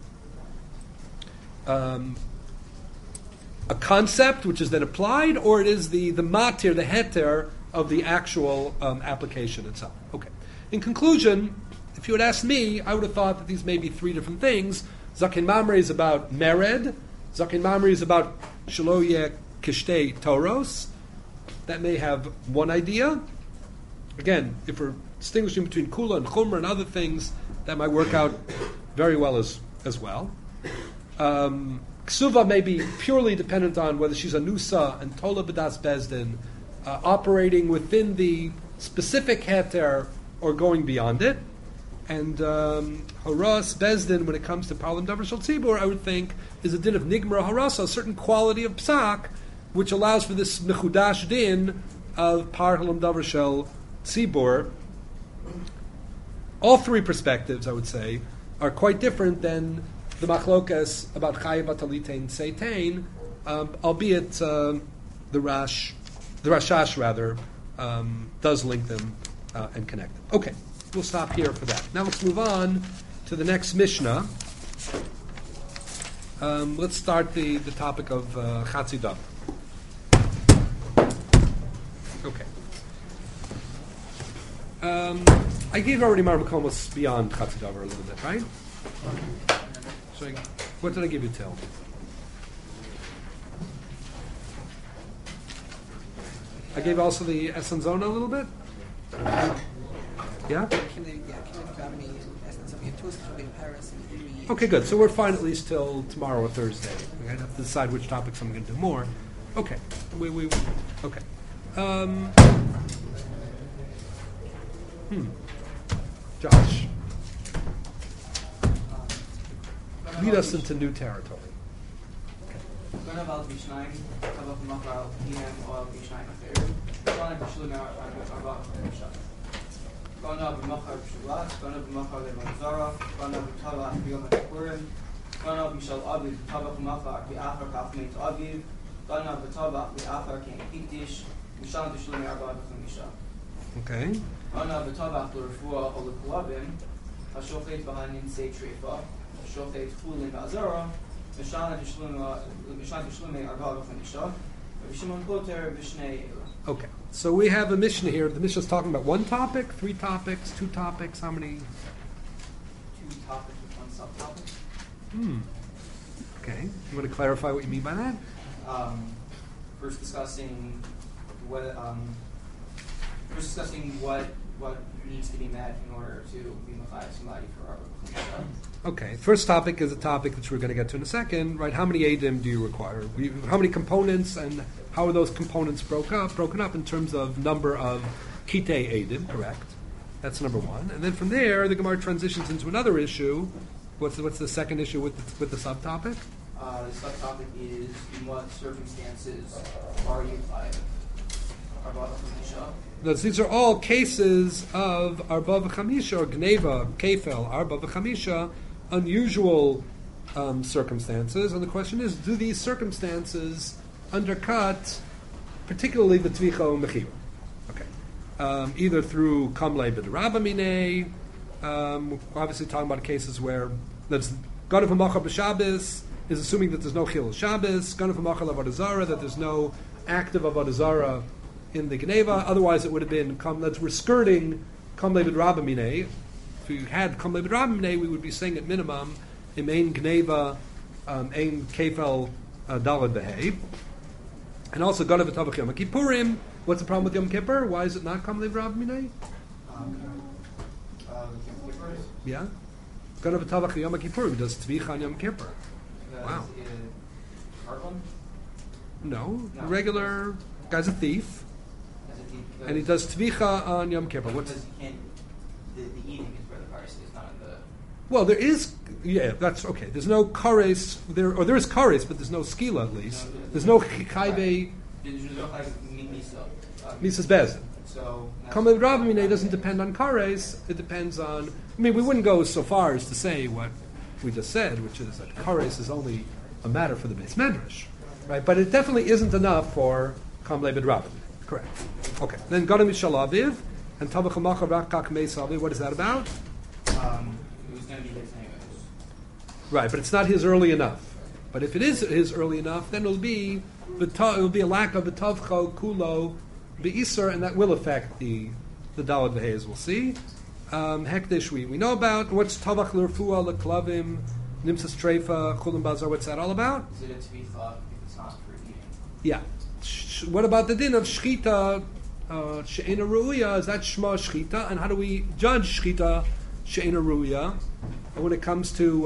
concept which is then applied, or it is the matir, the heter of the actual application itself? Okay. In conclusion, if you had asked me, I would have thought that these may be three different things. Zaken Mamre is about mered. Zaken Mamre is about shaloye kishtei toros. That may have one idea. Again, if we're distinguishing between kula and chumra and other things, that might work out very well as well. Ksuva may be purely dependent on whether she's a nusa and tola b'das bezdin, operating within the specific heter or going beyond it. And haras bezdin, when it comes to palam davar shel tzibur, I would think is a din of nigmar harasa, a certain quality of psak, which allows for this mechudash din of par halam davar shel tzibur. All three perspectives, I would say, are quite different than the machlokas about chayav atalitain seitain, albeit the Rashash rather does link them and connect them. Okay. We'll stop here for that. Now let's move on to the next Mishnah. Let's start the topic of Chatzi Davar. Okay. I gave already Mar Makomos beyond Chatzi Davar a little bit, right? So what did I give you till? I gave also the Essanzona a little bit? Yeah? Okay, good. So we're fine at least till tomorrow or Thursday. We're going to have to decide which topics I'm going to do more. Okay. Okay. Josh. Lead us into new territory. Gana b'machar b'shulat, gana b'machar le'manzara, gana b'tabach b'yom ha'kpurim, gana b'mishal aviv b'tabach b'machar b'achar kafmeit aviv, gana b'tabach b'achar kein hikdish, mishal b'shulmi arba b'chamisha. Okay. Gana b'tabach l'refua o l'kuabim, ha'shochet b'hanin sei treifa, ha'shochet chulin b'azara, mishal b'shulmi arba b'chamisha, v'shimon poter b'shnei ela. Okay, so we have a Mishnah here. The Mishnah is talking about one topic, three topics, two topics. How many? 2 topics with 1 subtopic. Okay, you want to clarify what you mean by that? First discussing what what needs to be met in order to be Machai somebody for our Okay, first topic is a topic that we're going to get to in a second, right? How many Eidim do you require? How many components, and how are those components broken up in terms of number of Kitei Eidim, correct? That's number one. And then from there, the Gemara transitions into another issue. What's the second issue with the subtopic? The subtopic is, in what circumstances are you Chayav? Arba v'chamisha? These are all cases of Arba v'chamisha, or Gneva, Kefel, Arba v'chamisha, unusual circumstances. And the question is, do these circumstances undercut particularly the Tvicha and Mechira? Okay. Either through Kamlei B'Derabba Minei, we're obviously talking about cases where that's Ganav Hamacha B'Shabbos is assuming that there's no Chilul Shabbos, Ganav Hamacha L'Avodah Zarah, that there's no active Avodah Zarah in the Gneva. Otherwise it would have been, we're skirting Kamlei B'Derabba Minei. If we had Kamlei B'Derabba Minei, we would be saying at minimum, Im Ein Gneva, Ein Kefel Dalad Behei. And also Ganav V'Tavach Yom Kippurim. What's the problem with Yom Kippur? Why is it not Kamlei B'Derabba Minei? Yeah? Ganav V'Tavach Yom Kippurim does Tvicha on Yom Kippur. Wow. No, the regular guy's a thief, and he does Tvicha on Yom Kippur. Because you can't, the eating is where the kares is, not in the... Well, there is, yeah, that's okay. There's no kares, there is kares, but there's no skila at least. There's no chayve. There's no misa. Misa's bezin. So... Kamei B'Derabba Minei doesn't depend on kares, it depends on, I mean, we wouldn't go so far as to say what we just said, which is that kares is only a matter for the Beis Medrash, right? But it definitely isn't enough for Kamlei B'Derabba. Correct. Okay. Then Gadol Mishal Aviv and Tavach Hamacha Rakak Meis Aviv. What is that about? It was going to be his anyways. Right, but it's not his early enough. But if it is his early enough, then it'll be a lack of B'Tavcho Kulo B'Isur, and that will affect the Dalad V'Hei, as we'll see. Hekdesh we know about. What's Tavach L'Rfua L'Klavim Nimsas Treifa Chulim Bazar? What's that all about? Is it to be thought if it's not for eating? Yeah. What about the din of Shchita She'ena Ru'ya? Is that Shema Shchita? And how do we judge Shchita She'ena Ru'ya when it comes to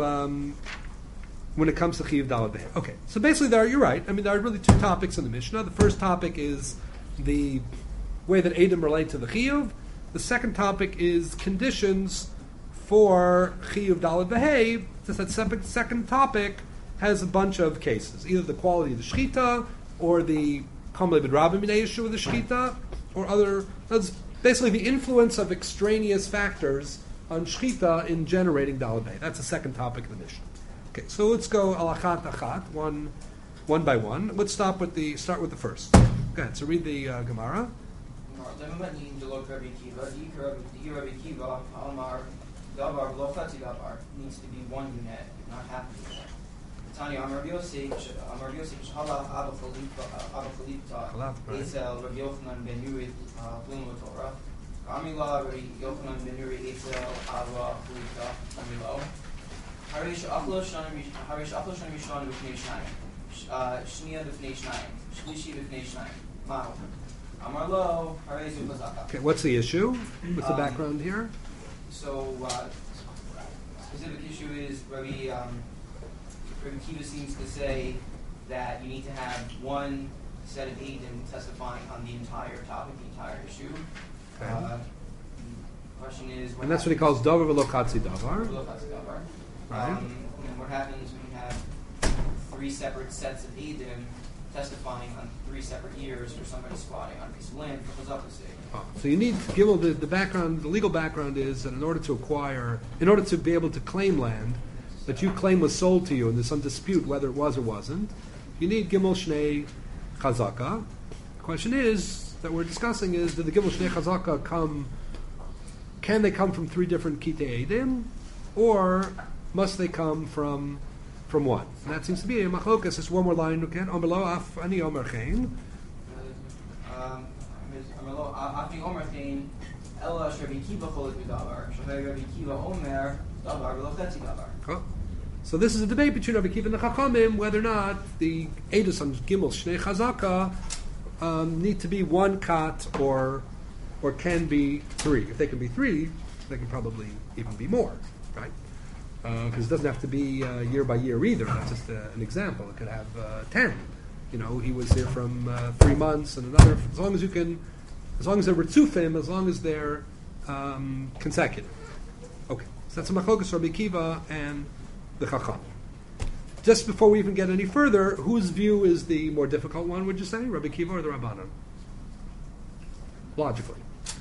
Chiv Dalad V'Hei? Okay, so basically you're right. I mean, there are really two topics in the Mishnah. The first topic is the way that Eidim relate to the Chiyuv. The second topic is conditions for Chiyuv Dalad V'Hei. That second topic has a bunch of cases, either the quality of the Shchita, or the Kamlei B'Derabba Minei issue with the Shchita, or other. That's basically the influence of extraneous factors on Shchita in generating Dalad V'Hei. That's the second topic of the Mishnah. Okay, so let's go al achat achat, one by one. Let's start with the first. Go ahead. So read the Gemara. Needs to be 1 unit, not half a unit. Tanya Amar Yosef Shalach Abba Chalipta Ezel Rabbi Yochanan Ben Nuri Blum Torah Amila Rabbi Yochanan Ben Nuri Ezel Abba Chalipta Amilo Harish Achlo Shana Mishon B'Fnei Shnayim Shnia B'Fnei Shnayim Shlishi B'Fnei Shnayim Ma'u Amar Lo Harezu Chazaka. Okay, what's the issue? What's the background here? So, specific issue is Rabbi Kiva seems to say that you need to have one set of Eidim testifying on the entire topic, the entire issue. Okay. The question is... And that's what he calls Davar V'Lo Chatzi Davar. Right. And what happens when you have 3 separate sets of Eidim testifying on 3 separate years for somebody squatting on a piece of land for Chazaka's sake? So you need to give the background. The legal background is that in order to be able to claim land that you claim was sold to you, and there's some dispute whether it was or wasn't, you need Gimel Shnei Chazaka. The question is that we're discussing is, did the Gimel Shnei Chazaka come? Can they come from 3 different Kitei Eidim, or must they come from one? And that seems to be a machlokas. Just one more line. Again, Amelo Af Ani Omer Chain. Afi Omer Chain, Ella Rabbi Kiva Cholet B'Davar, Shavei Rabbi Kiva Omer Davar V'Lo Chetzi Davar. So this is a debate between Rabbi Kiva and the Chachamim whether or not the Eidos on Gimel Shnei Chazaka need to be 1 kat or or can be 3. If they can be 3, they can probably even be more, right? Because it doesn't have to be year by year either. That's just an example. It could have 10. He was here from 3 months and another. As long as they're retzufim, as long as they're consecutive. Okay, so that's a machlokas Rabbi Akiva and the Chacham. Just before we even get any further, whose view is the more difficult one, would you say? Rabbi Akiva or the Rabbanan? Logically.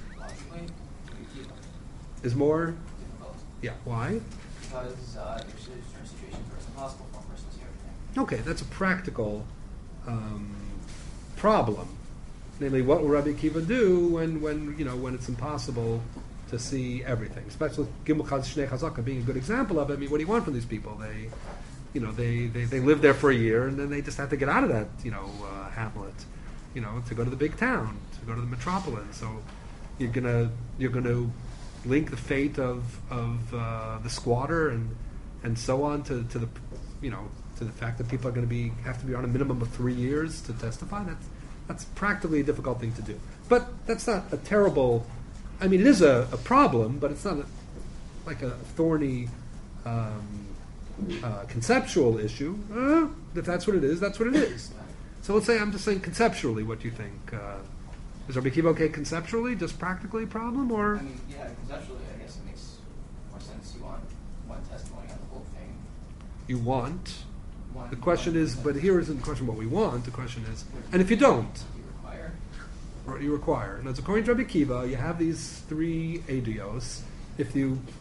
Is more? Difficult. Yeah, why? Because there's certain situations where it's impossible for one person to see everything. Okay, that's a practical problem. Namely, what will Rabbi Akiva do when it's impossible to see everything? Especially Gimel Shnei Chazaka being a good example of it. I mean, what do you want from these people? They live there for a year and then they just have to get out of that hamlet, to go to the big town, to go to the metropolis. So you're gonna link the fate of the squatter and so on to the to the fact that people are going to have to be on a minimum of 3 years to testify. That's practically a difficult thing to do. But that's not a terrible. I mean, it is a problem, but it's not like a thorny conceptual issue. If that's what it is, that's what it is. So let's say I'm just saying conceptually. What do you think? Is Rabbi Akiva okay conceptually, just practically a problem, or? I mean, yeah, conceptually, I guess it makes more sense. You want one testimony on the whole thing. You want. One, The question is, but here isn't the question what we want. The question is, and if you don't, you require. or you require. And as according to Rabbi Akiva, you have these 3 edios. If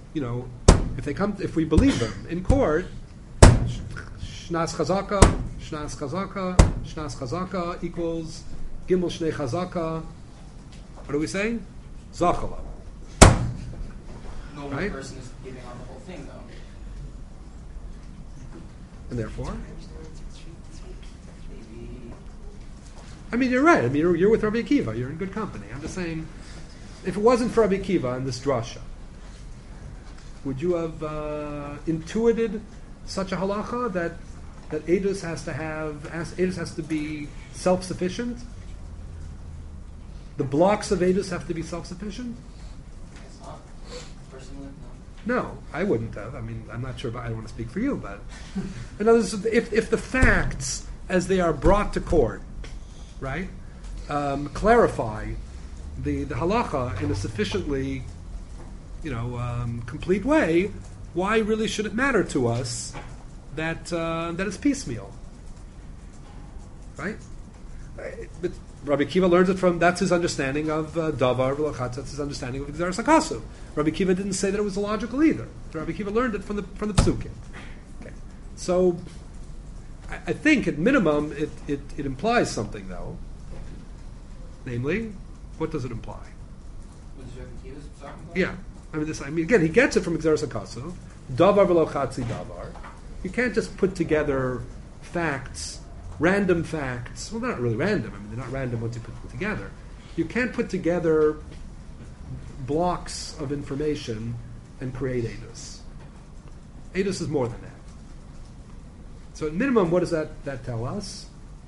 if we believe them in court, Shnas Chazaka, Shnas Chazaka, Shnas Chazaka equals Gimel Shnei Chazaka. What are we saying? Zachala. No Right? one person is giving on the whole thing, though. And therefore, Maybe. I mean, you're right. I mean, you're with Rabbi Akiva. You're in good company. I'm just saying, if it wasn't for Rabbi Akiva and this drasha, would you have intuited such a halacha that edus has to be self-sufficient? The blocks of edus have to be self-sufficient? It's not. Personally, no. No, I wouldn't have. I mean, I'm not sure. I don't want to speak for you, but in other words, if the facts as they are brought to court, right, clarify the halacha in a sufficiently complete way, why really should it matter to us that it's piecemeal, right? But Rabbi Akiva learns it from, that's his understanding of davar v'lachatz, that's his understanding of Gzeras HaKasuv. Rabbi Akiva didn't say that it was illogical either. Rabbi Akiva learned it from the psukim. Okay. So I think at minimum it implies something though. Namely, what does it imply? What is Rabbi Akiva's talking about? Yeah. I mean, again, he gets it from Gzeras HaKasuv. Davar v'lo chatzi davar. You can't just put together facts, random facts. Well, they're not really random. I mean, they're not random once you put them together. You can't put together blocks of information and create edus. Edus is more than that. So at minimum, what does that tell us?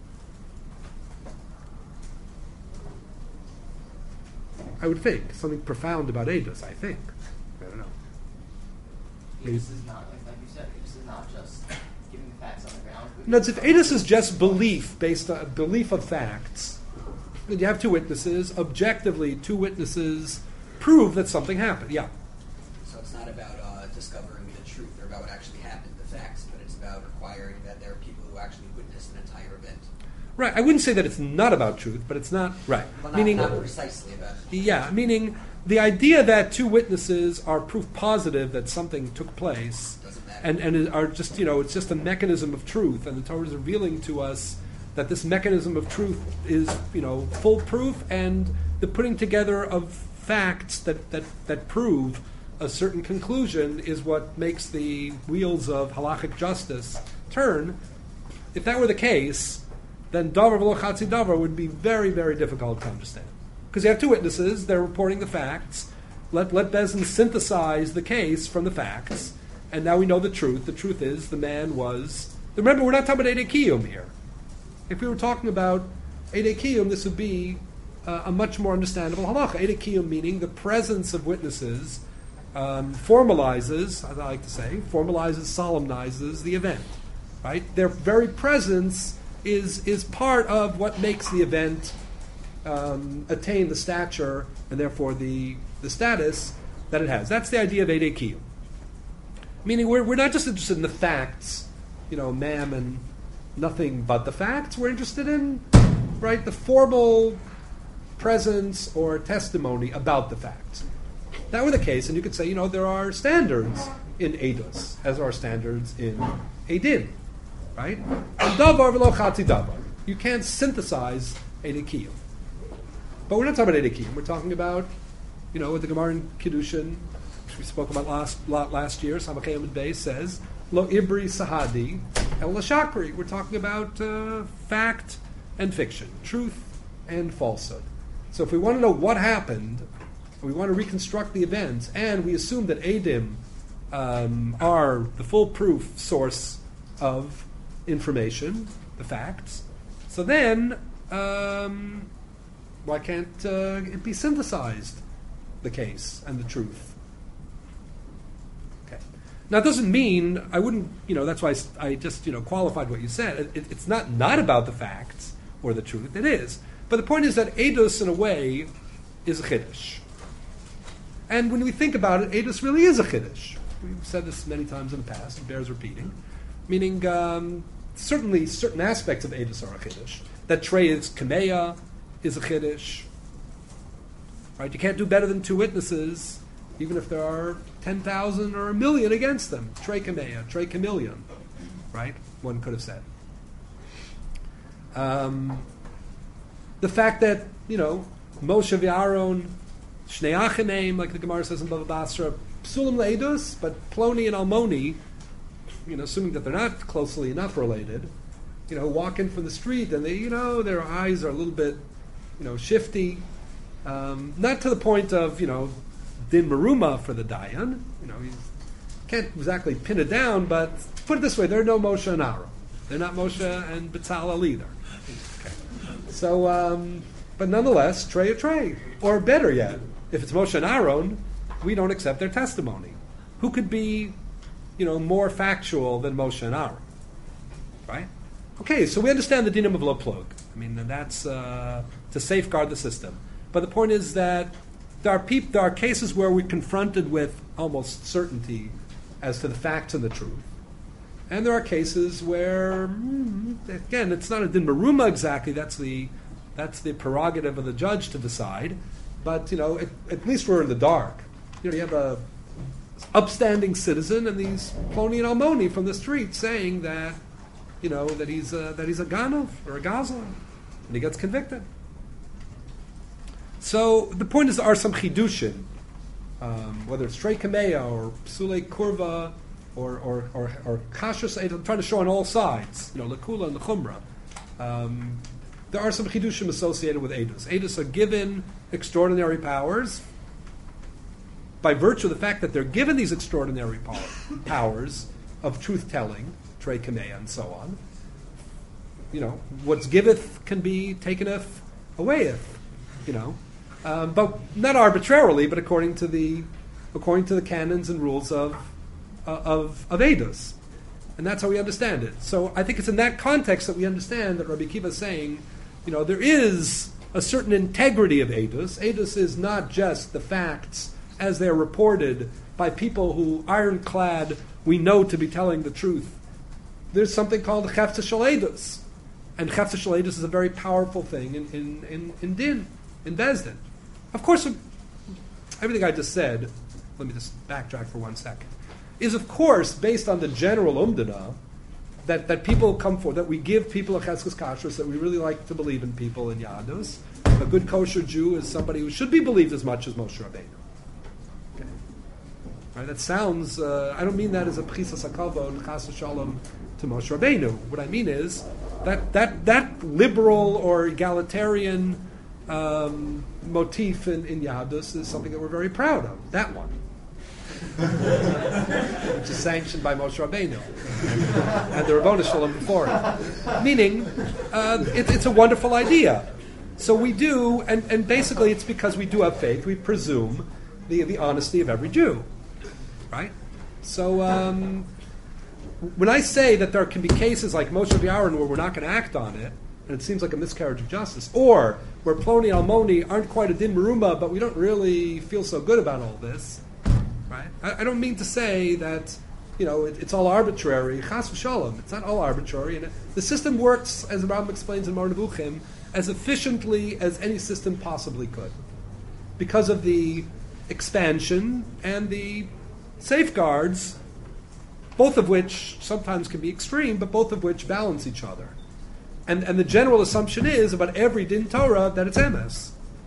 I would think something profound about edus. I think. I don't know. This is not, like you said, this is not just giving the facts on the ground. No, if edus is just belief based on belief of facts, then you have 2 witnesses. Objectively, 2 witnesses prove that something happened. Yeah. So it's not about discovering the truth or about what actually happened, the facts, but it's about requiring that there are people who actually witnessed an entire event. Right. I wouldn't say that it's not about truth, but it's not right. Well, meaning, not precisely about it. yeah, meaning the idea that 2 witnesses are proof positive that something took place, Doesn't matter. and are just it's just a mechanism of truth, and the Torah is revealing to us that this mechanism of truth is foolproof, and the putting together of facts that prove a certain conclusion is what makes the wheels of halachic justice turn. If that were the case, then davar v'lo chatzi davar would be very, very difficult to understand. Because you have 2 witnesses, they're reporting the facts. Let Bezdin synthesize the case from the facts, and now we know the truth. The truth is the man was... Remember, we're not talking about Eidei Kiyum here. If we were talking about Eidei Kiyum, this would be a much more understandable halacha. Edei Kiyum meaning the presence of witnesses formalizes, as I like to say, solemnizes the event. Right? Their very presence is part of what makes the event attain the stature and therefore the status that it has. That's the idea of Edei Kiyum. Meaning we're not just interested in the facts, ma'am, and nothing but the facts. We're interested in, right, the formal presence or testimony about the facts. If that were the case, and you could say, there are standards in Eidos, as are standards in Eidin, right? Davar v'lo chatzi davar. You can't synthesize Edei Kiyum. But we're not talking about Edei Kiyum. We're talking about, what the Gemara in Kiddushin, which we spoke about last year, Samachay Amud Beis says, Lo ibri sahadi el lashakri. We're talking about fact and fiction, truth and falsehood. So if we want to know what happened, we want to reconstruct the events, and we assume that Eidim are the foolproof source of information, the facts, so then why can't it be synthesized, the case and the truth? Now, it doesn't mean, I wouldn't, that's why I just, qualified what you said. It's not about the facts or the truth. It is. But the point is that Eidos, in a way, is a Chiddush. And when we think about it, Eidos really is a Chiddush. We've said this many times in the past. It bears repeating. Meaning, certainly certain aspects of Eidos are a Chiddush. That Trey is Kameya is a Chiddush. Right? You can't do better than two witnesses, even if there are 10,000 or 1,000,000 against them. Trey Kameya, Trey Kamillion, right? One could have said. The fact that, Moshe v'Aaron, Shnei Achaneim, like the Gemara says in Bava Basra, Psulim le'edus, but Ploni and Almoni, assuming that they're not closely enough related, walk in from the street and they, their eyes are a little bit, shifty. Not to the point of, din maruma for the dayan. You can't exactly pin it down, but put it this way: they're no Moshe and Aaron. They're not Moshe and Betzalel either. Okay. So, but nonetheless, Trey, or better yet, if it's Moshe and Aaron, we don't accept their testimony. Who could be, more factual than Moshe and Aaron, right? Okay, so we understand the dinim of lo plug. I mean, that's to safeguard the system. But the point is that there are cases where we're confronted with almost certainty as to the facts and the truth. And there are cases where, again, it's not a din maruma exactly. That's the prerogative of the judge to decide. But, at least we're in the dark. You have a upstanding citizen and these Ploni and Almoni from the street saying that, that he's a Ganav or a Gazlan, and he gets convicted. So the point is, there are some chidushim, whether it's Trey Kameya or Psulei Kurva or Kashus. I'm trying to show on all sides, Lakula and the Chumra. There are some chidushim associated with Eidos. Eidos are given extraordinary powers by virtue of the fact that they're given these extraordinary powers of truth-telling, Trey Kameya and so on. What's giveth can be takeneth awayeth, but not arbitrarily, but according to the canons and rules of Eidos, and that's how we understand it. So I think it's in that context that we understand that Rabbi Akiva is saying, there is a certain integrity of Eidos. Eidos is not just the facts as they're reported by people who, ironclad, we know to be telling the truth. There's something called Chefza Shel Eidos, and Chefza Shel Eidos is a very powerful thing in Din, in Bezdin. Of course, everything I just said, let me just backtrack for 1 second, is of course based on the general umdana that people come for, that we give people a cheskes kashrus, that we really like to believe in people in Yadus. A good kosher Jew is somebody who should be believed as much as Moshe Rabbeinu. Okay. Right? That sounds, I don't mean that as a p'chisas hakavod and chas v'shalom to Moshe Rabbeinu. What I mean is that liberal or egalitarian motif in Yadus is something that we're very proud of. That one. Which is sanctioned by Moshe Rabbeinu and the Rabboni Shalom before it. Meaning, it's a wonderful idea. So we do, and basically it's because we do have faith. We presume the honesty of every Jew, right? So when I say that there can be cases like Moshe Aaron where we're not going to act on it, and it seems like a miscarriage of justice, or where Ploni and Almoni aren't quite a din meruma, but we don't really feel so good about all this, right? I don't mean to say that it's all arbitrary. Chas v'shalom, it's not all arbitrary, and the system works, as the Rambam explains in Mar Nevuchim, as efficiently as any system possibly could, because of the expansion and the safeguards, both of which sometimes can be extreme, but both of which balance each other. And the general assumption is about every din Torah that it's emes,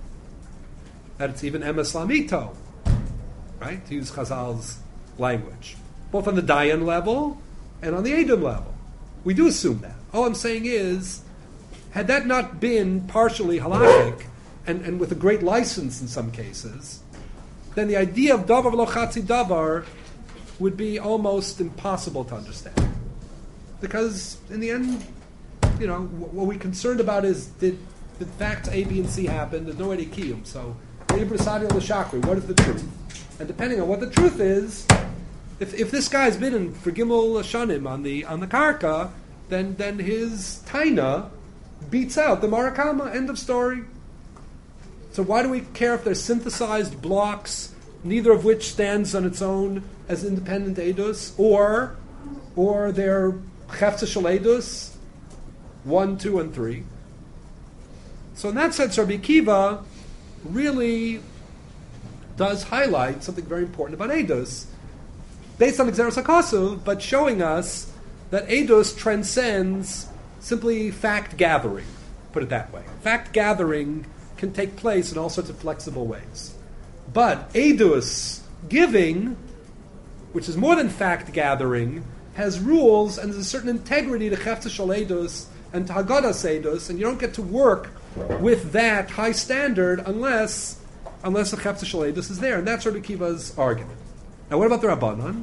that it's even emes lamito, right? To use Chazal's language, both on the Dayan level and on the Edom level. We do assume that. All I'm saying is, had that not been partially halachic and with a great license in some cases, then the idea of davar v'lo chatzi davar would be almost impossible to understand. Because in the end, what we're concerned about is did facts A, B, and C happen? There's no way to kiyum. So, what is the truth? And depending on what the truth is, if this guy's bidden for Gimel Shanim on the karka, then his taina beats out the Marakama. End of story. So why do we care if they're synthesized blocks, neither of which stands on its own as independent edus, or they're chefza shel edus, 1, 2, and 3. So in that sense, Rabbi Akiva really does highlight something very important about edus, based on Xeris HaKosuv, but showing us that edus transcends simply fact gathering, put it that way. Fact gathering can take place in all sorts of flexible ways. But edus giving, which is more than fact gathering, has rules and there's a certain integrity to chefza shel edus and to haggadas edus, and you don't get to work with that high standard unless the chefza shel edus is there. And that's Rabbi Akiva's argument. Now what about the Rabbanan?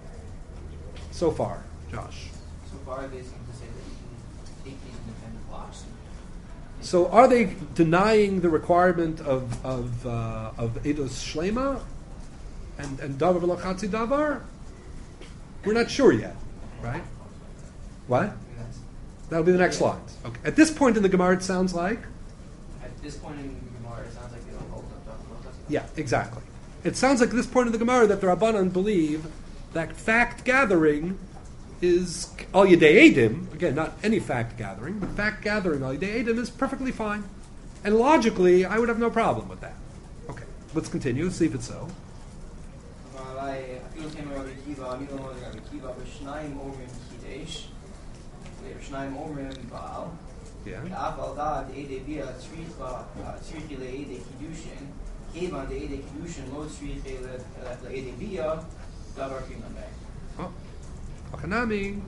So far, Josh. So far, they seem to say that you can take these independent blocks. So are they denying the requirement of edus shlema and davar v'lo chatzi davar? We're not sure yet, right? What? That'll be the next slide. Okay. At this point in the Gemara, it sounds like. At this point in the Gemara, it sounds like they don't hold up. Yeah, exactly. It sounds like at this point in the Gemara that the Rabbanan believe that fact gathering is al yedei edim. Again, not any fact gathering, but fact gathering al yedei edim is perfectly fine. And logically, I would have no problem with that. Okay, let's continue. See if it's so. Yeah. Oh. Achanami.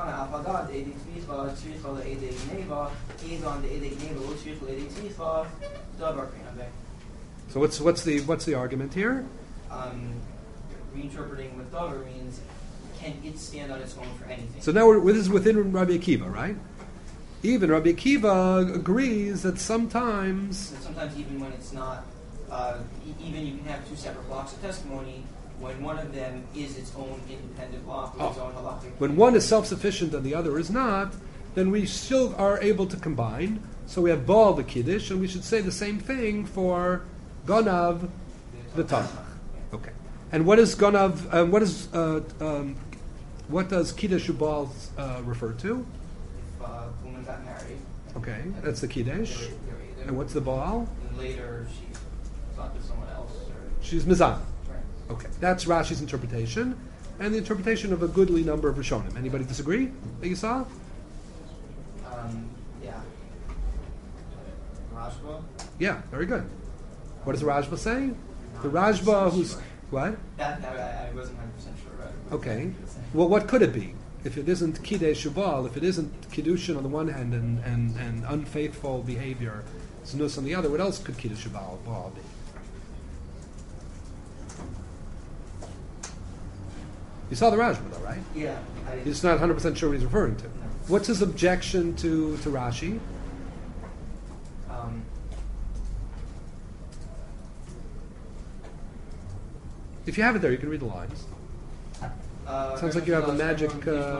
So what's the argument here? Reinterpreting what davar means, can it stand on its own for anything? So now this is within Rabbi Akiva, right? Even Rabbi Akiva agrees that sometimes even when it's not, even you can have two separate blocks of testimony, when one of them is its own independent block with its own halakhic. When one is self-sufficient and the other is not, then we still are able to combine. So we have Baal the Kiddush, and we should say the same thing for Gonav the Tanach. Okay. And what is Gonav? What does Kiddush Baal refer to? If a woman got married. Okay, that's the Kiddush. And what's the Baal? And later she thought to someone else. She's Mizan. Right. Okay, that's Rashi's interpretation, and the interpretation of a goodly number of Rishonim. Anybody disagree that you saw? Yeah. Rashba? Yeah, very good. What does the Rashba say? The Rashba who's... What? That I wasn't 100% sure about it. Okay. Well, what could it be? If it isn't Kiddush Shubal, if it isn't Kiddushin on the one hand and unfaithful behavior, Znus on the other, what else could Kiddush Shubal be? You saw the Rashba though, right? Yeah. You're just not 100% sure what he's referring to. What's his objection to Rashi? If you have it there, you can read the lines. Sounds like you have a magic.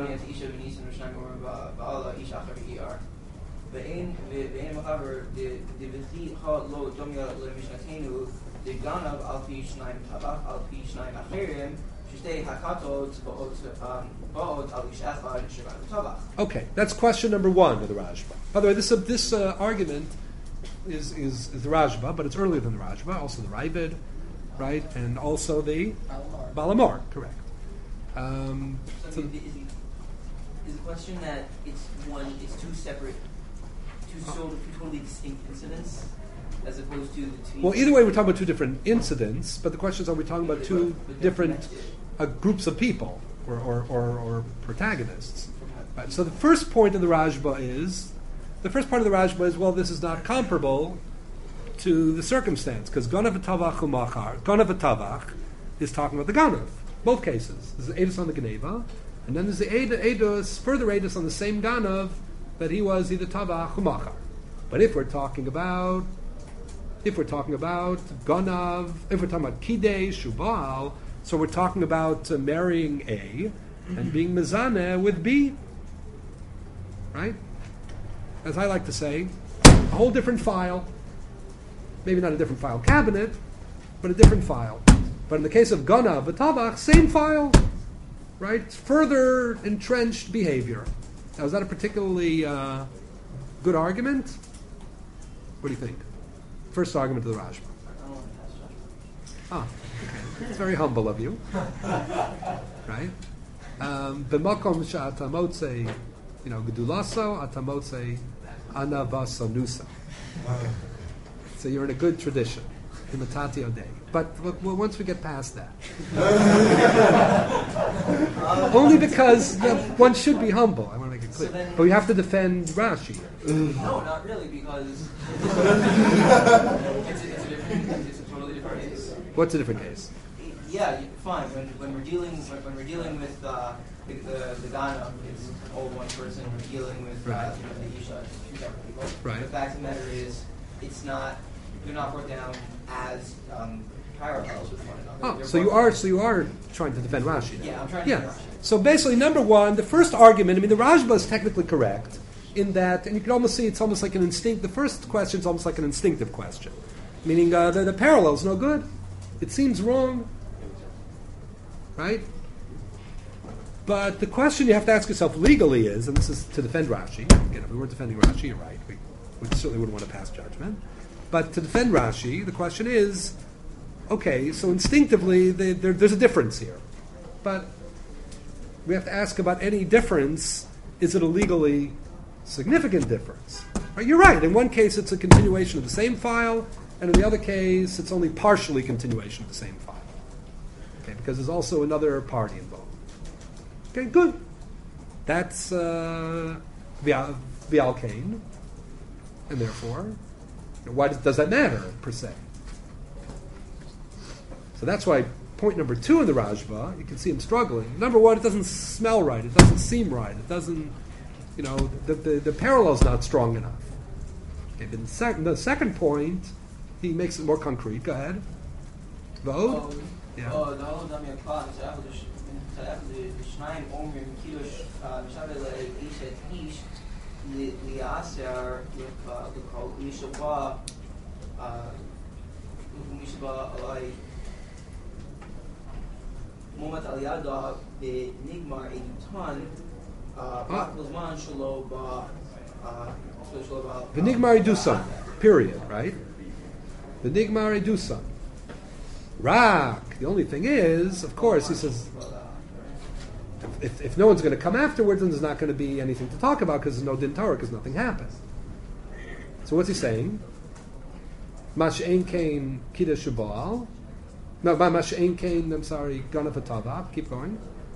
Okay, that's question number one of the Rashba. By the way, this argument is the Rashba, but it's earlier than the Rashba, also the Raibid, right, and also the Balamor, correct. So is the question that it's two separate, totally distinct incidents, as opposed to the two? Well, either way, we're talking about two different incidents, but the question is, are we talking about two different groups of people or protagonists? Right. So the first point of the Rashba is, well, this is not comparable to the circumstance, because Ganav Tavach Umachar, Ganav Tavach is talking about the Ganav. Both cases. There's the Eidos on the Geneva, and then there's the further Eidos on the same Ganav, that he was either Tavach or Machar. But if we're talking about Ganav, if we're talking about Kidei, Shubal, so we're talking about marrying A and being Mezaneh with B. Right? As I like to say, a whole different file. Maybe not a different file cabinet, but a different file. But in the case of Ganav v'Tavach, same file, right? Further entrenched behavior. Now, is that a particularly good argument? What do you think? First argument of the Rashba. Okay. It's very humble of you. Right? B'makom she'ata motzei, gedulaso, ata motzei anavaso nusa. So you're in a good tradition, in the Tati Odei. But once we get past that, only because one should be humble. I want to make it clear. But we have to defend Rashi. No, not really, because it's a totally different case. What's a different case? Yeah, fine. When we're dealing with the Ghana, it's all one person. We're dealing with the Isha, two separate people. Right. The fact of the matter is, they're not brought down as parallels with one another. So you are trying to defend Rashi. Then. Yeah, I'm trying to defend Rashi. So basically, number one, the first argument. The Rashba is technically correct in that, and you can almost see it's almost like an instinct. The first question is almost like an instinctive question, meaning the parallel is no good. It seems wrong, right? But the question you have to ask yourself legally is, and this is to defend Rashi. Again, if we weren't defending Rashi, you're right. We certainly wouldn't want to pass judgment. But to defend Rashi, the question is, okay, so instinctively there's a difference here. But we have to ask about any difference, is it a legally significant difference? Right, you're right. In one case, it's a continuation of the same file, and in the other case, it's only partially continuation of the same file. Okay, because there's also another party involved. Okay, good. That's V'alkein, and therefore, why does that matter, per se? So that's why point number two in the Rashba, you can see him struggling. Number one, it doesn't smell right. It doesn't seem right. It doesn't, the parallel's not strong enough. Okay, but the second point, he makes it more concrete. Go ahead. Vote? Yeah. Momat al yada benigmar edutan b'zman shelo benigmar edusan. Period. Right. Benigmar edusan. Rak. The only thing is, of course, he says, if no one's going to come afterwards, then there's not going to be anything to talk about because there's no din Torah, because nothing happened. So what's he saying? Mash'ein kain kida shubal. No, Mash'ein kain, I'm sorry, Ganav v'Tavach. Keep going.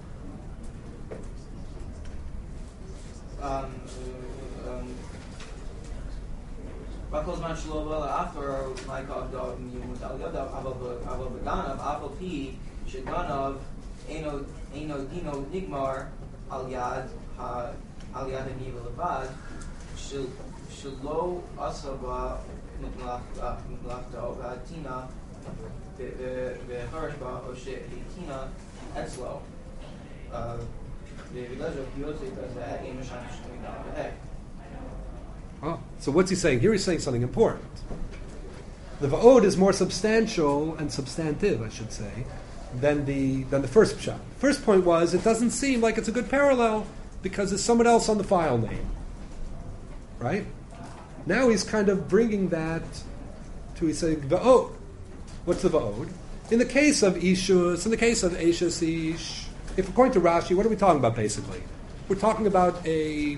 Bakol zman shelo after my dog miyumut al yadav aval b'ganav aval pi sheganav eno dino nigmar al yad haniva levad shelo asaba mitlachto v'atina וחרש בה, או שהקינה אצלו, ובגלל שהוא יוצא כזה, אין משנה שתמידה בהק. Oh, so what's he saying? Here he's saying something important. The va'od is more substantial and substantive, I should say, than the first pshat. First point was, it doesn't seem like it's a good parallel because there's someone else on the file name. Right? Now he's kind of bringing that to, he's saying, va'od. What's the va'od? In the case of Ishus, in the case of Eishes Ish, if according to Rashi, what are we talking about basically? We're talking about according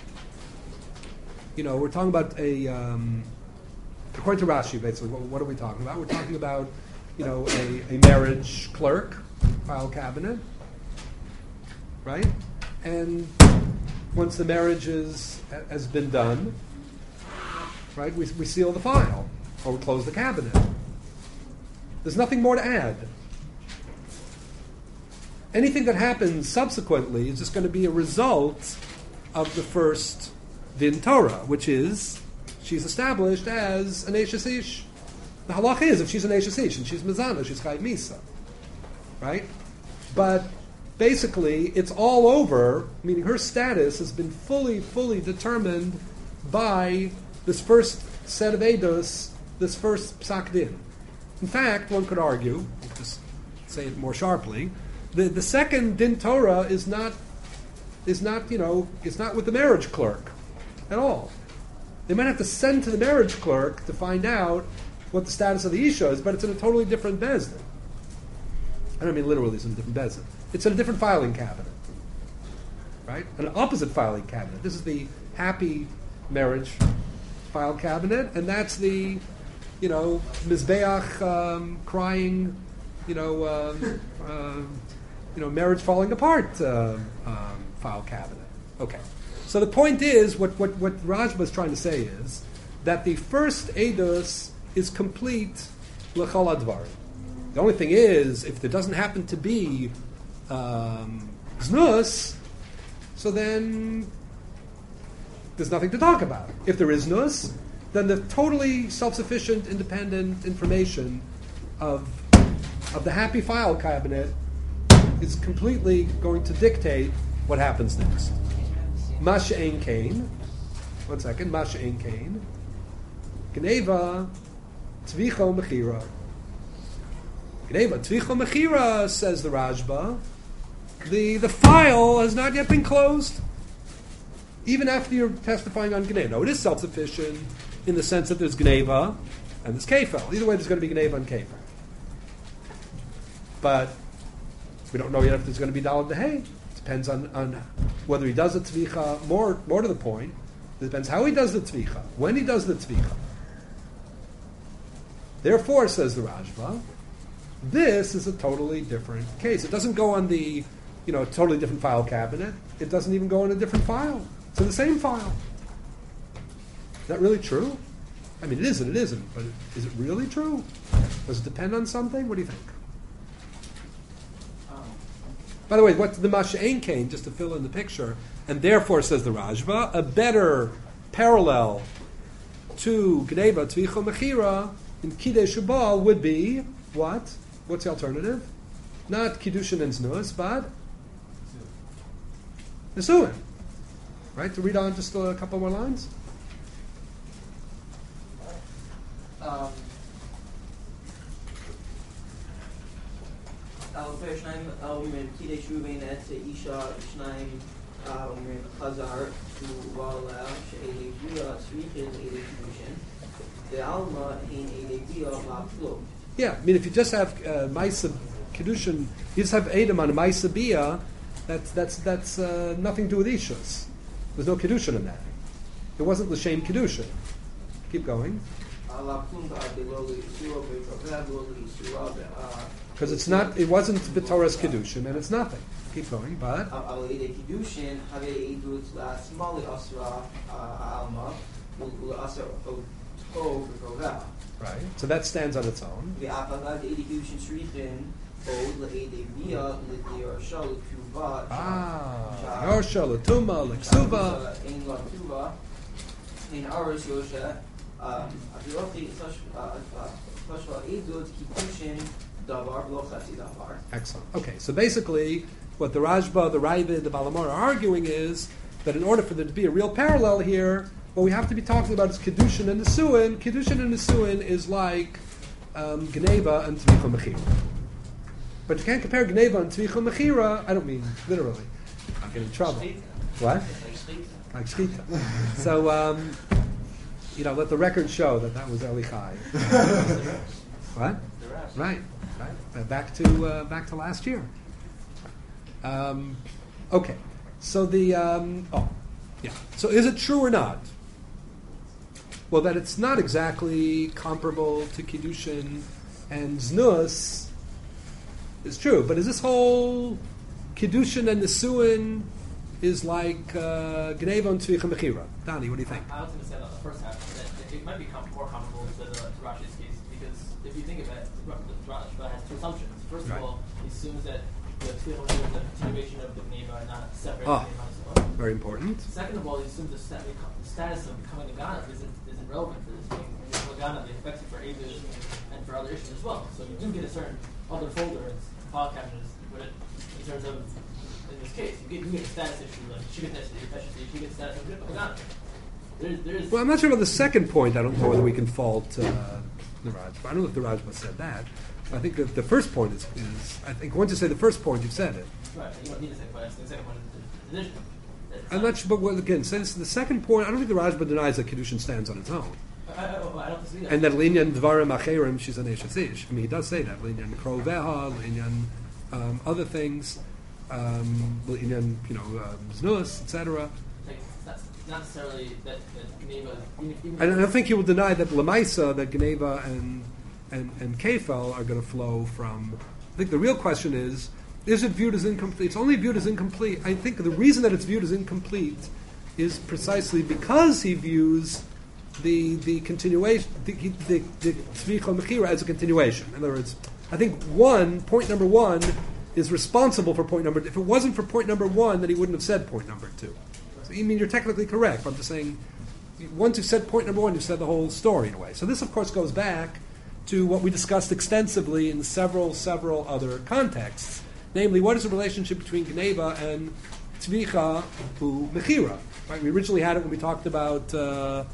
to Rashi, basically, what are we talking about? We're talking about, a marriage clerk, file cabinet, right? And once the marriage has been done, right, we seal the file, or we close the cabinet. There's nothing more to add. Anything that happens subsequently is just going to be a result of the first Din Torah, which is she's established as an Eishes Ish. The halacha is if she's an Eishes Ish and she's Mizana, she's Chayiv Misa. Right? But basically, it's all over, meaning her status has been fully determined by this first set of Eidos, this first Psak Din. In fact, one could argue, just say it more sharply, the second Din Torah is not with the marriage clerk at all. They might have to send to the marriage clerk to find out what the status of the Isha is, but it's in a totally different bezdin. I don't mean literally it's in a different bezdin. It's in a different filing cabinet. Right? An opposite filing cabinet. This is the happy marriage file cabinet, and that's the, Mizbeach crying, marriage falling apart file cabinet. Okay. So the point is, what Rajba is trying to say is that the first Eidos is complete l'chol advarim. The only thing is, if there doesn't happen to be znus, so then there's nothing to talk about. If there is znus, then the totally self-sufficient, independent information of the happy file cabinet is completely going to dictate what happens next. Masha ein kain. One second. Masha ein kain. Gneva tzvicha mechira. Gneva tzvicha mechira, says the Rajba. The file has not yet been closed, even after you're testifying on Gneva. No, it is self-sufficient in the sense that there's Gneva and there's Kefel. Either way, there's going to be Gneva and Kefel. But we don't know yet if there's going to be Daled Dehei. Depends on whether he does the tzvicha. More to the point, it depends how he does the tzvicha, when he does the tzvicha. Therefore, says the Rajba, this is a totally different case. It doesn't go on the totally different file cabinet. It doesn't even go in a different file. It's in the same file. Is that really true? I mean, it is and it isn't, but is it really true? Does it depend on something? What do you think? By the way, what's the Masha ein kain, just to fill in the picture, and therefore, says the Rajva, a better parallel to Gneva Tzvicha Mechira in Kidei Shubal would be what? What's the alternative? Not Kiddushin and Znus, but Nesuin. Right? To read on just a couple more lines. שניים אומרים כדי שובין את אישה שניים אומרים חזר ובעלה שאלה גבולה צריכים אלה קידושין ועלמה הן אלה גבילה מהפלוג. Yeah, I mean, if you just have Maisa Kiddushin, you just have Edom on Maisa Bia, that's nothing to do with Ishus. There's no Kiddushin in that. It wasn't L'Shem Kiddushin. Keep going. Because it wasn't B'Torah's Kiddushin, and it's nothing. Keep going, but... Right, so that stands on its own. Yorsha, Latuma, Leksuva. Kashva Edud Kiddushin Davar V'lo Chatzi Davar. Excellent. Okay, so basically, what the Rajba, the Ravid, the Balamor are arguing is that in order for there to be a real parallel here, what we have to be talking about is Kedushin and Nisuin. Kedushin and Nisuin is like Gneva and Tvicha Mechira. But you can't compare Gneva and Tvicha Mechira, I don't mean literally. I'll get in trouble. What? Like Shchita. So, let the record show that was Elichai. What? Right. Back to last year. Okay. So So is it true or not? Well, that it's not exactly comparable to Kiddushin and Znus is true. But is this whole Kiddushin and Nisuin is like Gneva and Tzvicha Mechira? Donnie, what do you think? I was going to say that the first half, that it might be more comparable to Rashi's case, because if you think of it, Rashi has two assumptions. First of all, he assumes that the Tzvicha Mechira is a continuation of the Gneva and not separate Gneva and Nisuin. Very important. Second of all, he assumes the status of becoming a Ganav isn't relevant for this thing. When you become a Ganav, it affects you for Eidos and for other issues as well. So you do get a certain other folder, it's file cabinets, but in terms of, in this case, you get a status issue, like she gets a status of a Ganav. Well, I'm not sure about the second point. I don't know whether we can fault the Rajba. I don't know if the Rajba said that. I think that the first point is I think once you say the first point, you've said it. Right, you don't need to say it. The second point is addition. I'm not sure, but again, since the second point, I don't think the Rajba denies that Kedushin stands on its own. I don't see that. And that Linyan Dvarim Acherim, she's an Eshasish. I mean, he does say that. Linyan Kroveha, Linyan other things, Linyan, Znus, etc. That's not necessarily that Gneva. I don't think he will deny that Lamaisa, that Gneva and Kefel are going to flow from. I think the real question is it viewed as incomplete? It's only viewed as incomplete. I think the reason that it's viewed as incomplete is precisely because he views the continuation, the Tzvicha Mechira as a continuation. In other words, I think point number one is responsible for point number. If it wasn't for point number one, then he wouldn't have said point number two. So, I mean, you're technically correct, but I'm just saying, once you've said point number one, you've said the whole story in a way. So this, of course, goes back to what we discussed extensively in several other contexts. Namely, what is the relationship between Gneva and Tzvicha Mechira? Right? We originally had it when we talked about Toin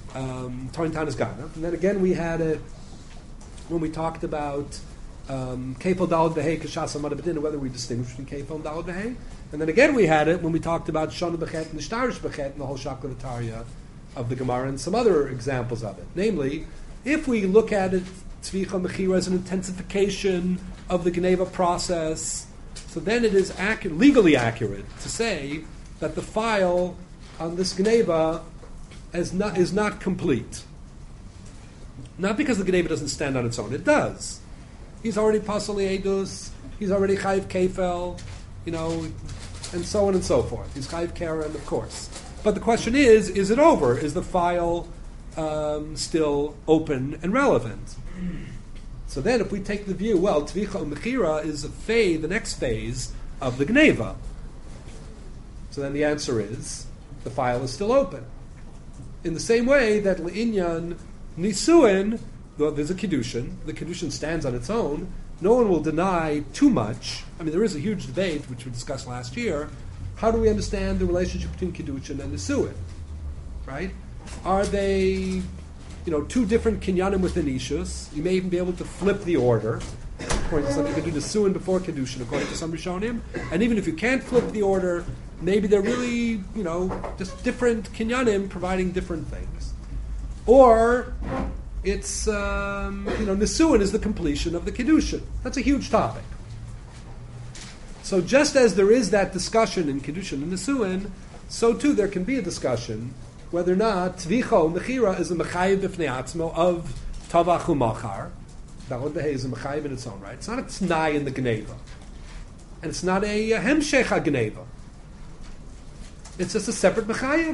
Tanis Ganav, and then again we had it when we talked about Kefal Dalad Behei Kashas Amad B'din, whether we distinguish between Kefal and Dalad Behei, and then again we had it when we talked about Shana Bechet and Nishtarish Bechet and the whole Shaklavataria of the Gemara and some other examples of it. Namely, if we look at it, Tzvicha Mechira as an intensification of the Gneva process, so then it is legally accurate to say that the file on this Gneva is not complete. Not because the Gneva doesn't stand on its own. It does. He's already Pasali Edus, he's already Chayiv Kefel, and so on and so forth. He's Chayiv Karen, of course. But the question is it over? Is the file still open and relevant? So then if we take the view, well, Tvicha Mechira is the next phase of the Gneva. So then the answer is, the file is still open. In the same way that L'inyan Nisuin, though there's a Kiddushin, the Kiddushin stands on its own, no one will deny too much. I mean, there is a huge debate, which we discussed last year. How do we understand the relationship between Kiddushin and Nisuin? Right? Are they two different kinyanim within Ishus? You may even be able to flip the order. According to some, you could do Nisuin before Kiddushin, according to some Rishonim. And even if you can't flip the order, maybe they're really, just different kinyanim providing different things. Or it's, Nisuin is the completion of the Kiddushin. That's a huge topic. So just as there is that discussion in Kiddushin and Nisuin, so too there can be a discussion whether or not Tvicha Mechira is a Mechayiv B'fnei Atzmo of Tavach U'Machar. Dalad Behei is a Mechayiv in its own right. It's not a T'nai in the Gneva. And it's not a Hemshech HaGneva. It's just a separate Mechayiv.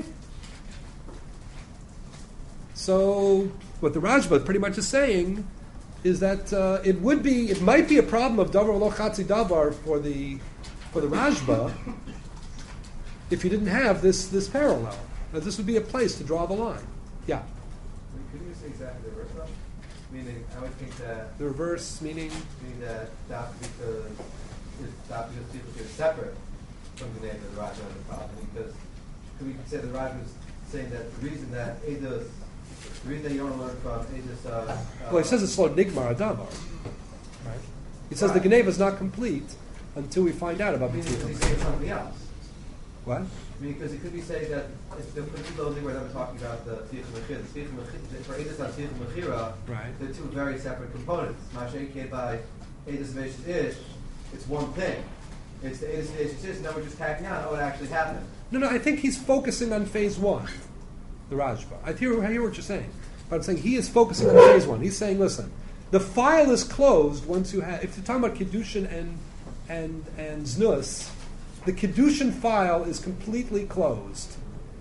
So what the Rajba pretty much is saying is that it might be a problem of Davar Lo Chatzi Davar for the Rajba if you didn't have this parallel. Now, this would be a place to draw the line. Yeah. Could you say exactly the reverse? Meaning, I would think that The reverse meaning? that because people are separate from the name of the Raj and the problem. Because we could say the Raj was saying that the reason that Eidos, the reason that you don't learn from Eidos. Well, he says it's Lo Nigmar Adavar. Right? He says the Geneva is not complete until we find out about the Tzvicha. He's saying something else. What? Because it could be saying that if the particular thing we're never talking about the Tzvicha Mechira, for Eidos and Tzvicha Mechira, Right. they're two very separate components. Mashay came by Eidos Veshis Ish, it's one thing. It's the Eidos Veshis Ish, and now we're just tacking on what actually happened. No, I think he's focusing on phase one, the Rajba. I hear what you're saying. But I'm saying he is focusing on phase one. He's saying, listen, the file is closed once you have, if you're talking about Kiddushin and Znus, the Kiddushin file is completely closed.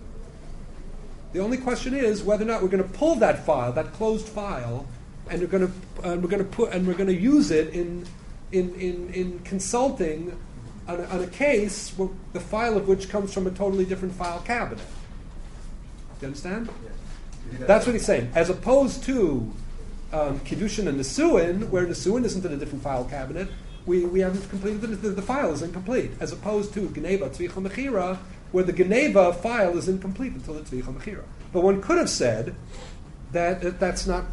The only question is whether or not we're going to pull that file, that closed file, and we're going to use it in consulting on a case where the file of which comes from a totally different file cabinet. You understand? Yeah. That's what he's saying. As opposed to Kiddushin and Nesuin, where Nesuin isn't in a different file cabinet, we haven't completed the file is incomplete. As opposed to Geneva Tzvicha Mechira, where the Geneva file is incomplete until the Tzvicha Mechira. But one could have said that that's not,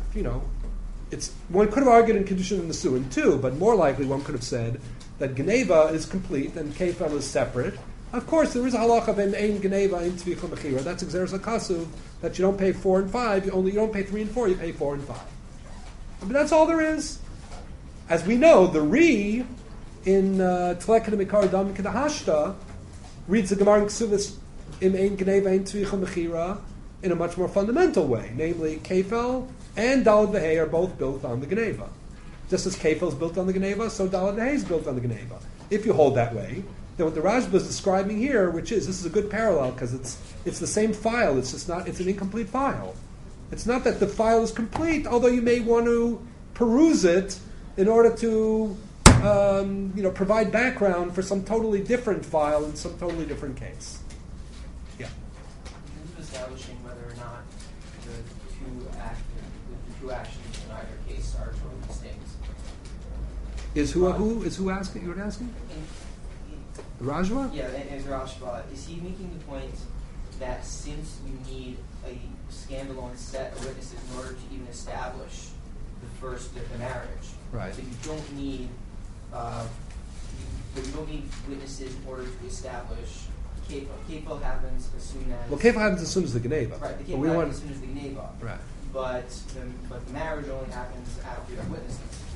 one could have argued in Kiddushin and Nesuin too, but more likely one could have said that Geneva is complete and Kefel is separate. Of course, there is a halacha of ein Geneva ein Tzvicha Mechira. That's Exeres HaKasuv, that you don't pay 4 and 5, you don't pay 3 and 4, you pay 4 and 5. I mean, that's all there is. As we know, the Ri in Tleket Mikar Dam Kedahashta reads the Gemara in Ksuvas im ein Geneva ein Tzvicha Mechira in a much more fundamental way. Namely, Kefel and Dalad Vehei are both built on the Geneva. Just as Kefel is built on the Geneva, so Dalad Vehei is built on the Geneva. If you hold that way, then what the Rajba is describing here, which is, this is a good parallel because it's the same file, it's just not, it's an incomplete file. It's not that the file is complete, although you may want to peruse it in order to provide background for some totally different file in some totally different case. Yeah. In terms of establishing whether or not the two actions in either case are totally distinct. Is who asking? You're asking? Rajva? Yeah, and Rashba, is he making the point that since you need a standalone set of witnesses in order to even establish the marriage, Right. that you don't need witnesses in order to establish Kefil. Kefil happens as soon as Kefil happens as soon as the Geneva. right. The Kefil happens as soon as the Geneva. Right. But the marriage only happens after you have witnesses.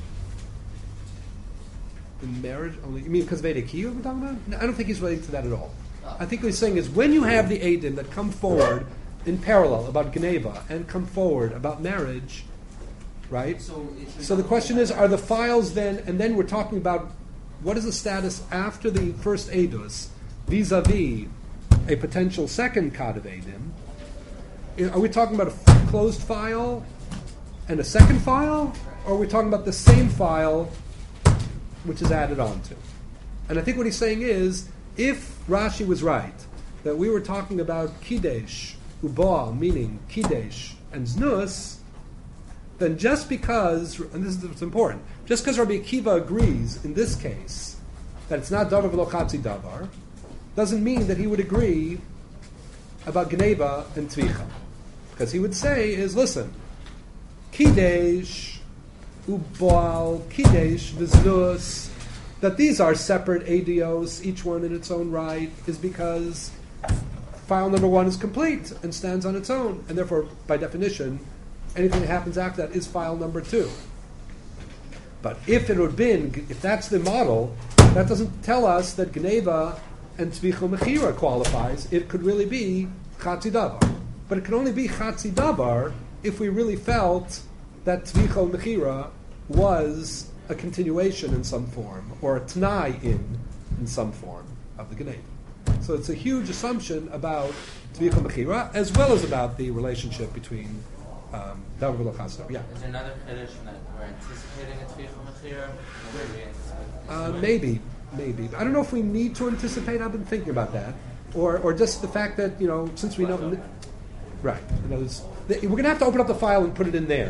The marriage only? You mean because of Veda Kiyu we're talking about? No, I don't think he's relating to that at all. I think what he's saying is when you have the Eidim that come forward in parallel about Geneva and come forward about marriage, right? So the question is, are the files then, and then we're talking about what is the status after the first Eidus vis-a-vis a potential second Kad of Eidim? Are we talking about a closed file and a second file? Or are we talking about the same file which is added on to? And I think what he's saying is, if Rashi was right, that we were talking about Kidesh, Uba, meaning Kidesh and Znus, then just because, and this is what's important, just because Rabbi Akiva agrees in this case that it's not Davar v'lo Chatzi Davar, doesn't mean that he would agree about Geneva and Tzvicha. Because he would say is, listen, Kidesh, Ubal, Kidesh, V'znus, that these are separate adios, each one in its own right, is because file number 1 is complete and stands on its own, and therefore, by definition, anything that happens after that is file number 2. But if it would been, if that's the model, that doesn't tell us that Geneva and Tzvicha Mechira qualifies. It could really be Chatzi Davar. But it can only be Chatzi Davar if we really felt that Tzvicha Mechira was a continuation in some form, or a T'nai in some form of the Geneva. So it's a huge assumption about Tzvicha Mechira, as well as about the relationship between Davar v'lo Chatzi Davar. Yeah. Is there another Kiddush that we're anticipating a Tzvicha Mechira? Maybe. I don't know if we need to anticipate. I've been thinking about that, or just the fact that since we know, right? We're going to have to open up the file and put it in there.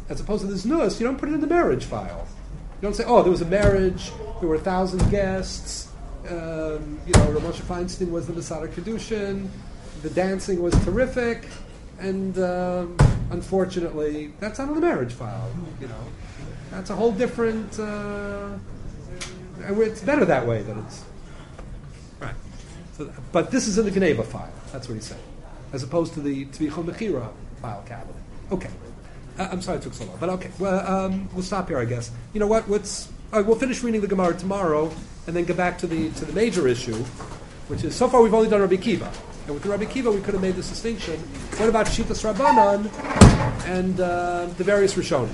as opposed to this nus, you don't put it in the marriage file. You don't say, oh, there was a marriage, there were 1,000 guests, Rav Moshe Feinstein was the Masada Kedushin, the dancing was terrific, and unfortunately, that's not on the marriage file. That's a whole different. It's better that way than it's right. So, but this is in the Geneva file. That's what he's saying, as opposed to the Tvichol Mechira file cabinet. Okay, I'm sorry it took so long, but okay. Well, we'll stop here, I guess. You know what? We'll finish reading the Gemara tomorrow, and then get back to the major issue, which is so far we've only done Rabbi Kiva. And with the Rabbi Kiva, we could have made this distinction. What about Shitas Rabbanan and the various Rishonim?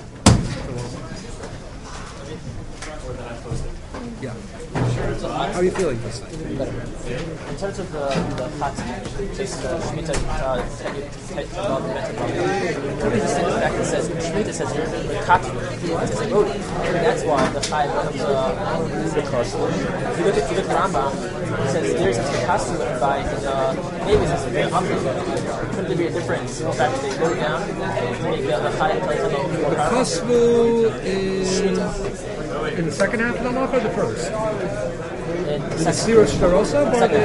Yeah. How are you feeling this thing? In terms of the Chatzim, just Shemitah about the method, what is the fact that says Shemitah says the Katru, it says Erodi, and that's why the Chai becomes because if you look at Rambam, it says there's a Katru by the maybe it's very obvious. Could there be a difference in the fact that they go down and make the Chai plays on the Katru is in the second half of the halacha or the first? In the Sirus Shtarosa or the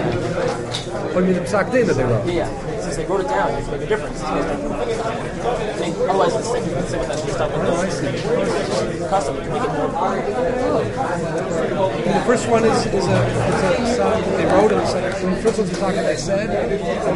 Psak Din that they wrote? Yeah, since they wrote it down, it's make a difference. Otherwise, it's the stuff with the custom to make it more. The first one is a psak that they wrote, and the first one's a psak that they said.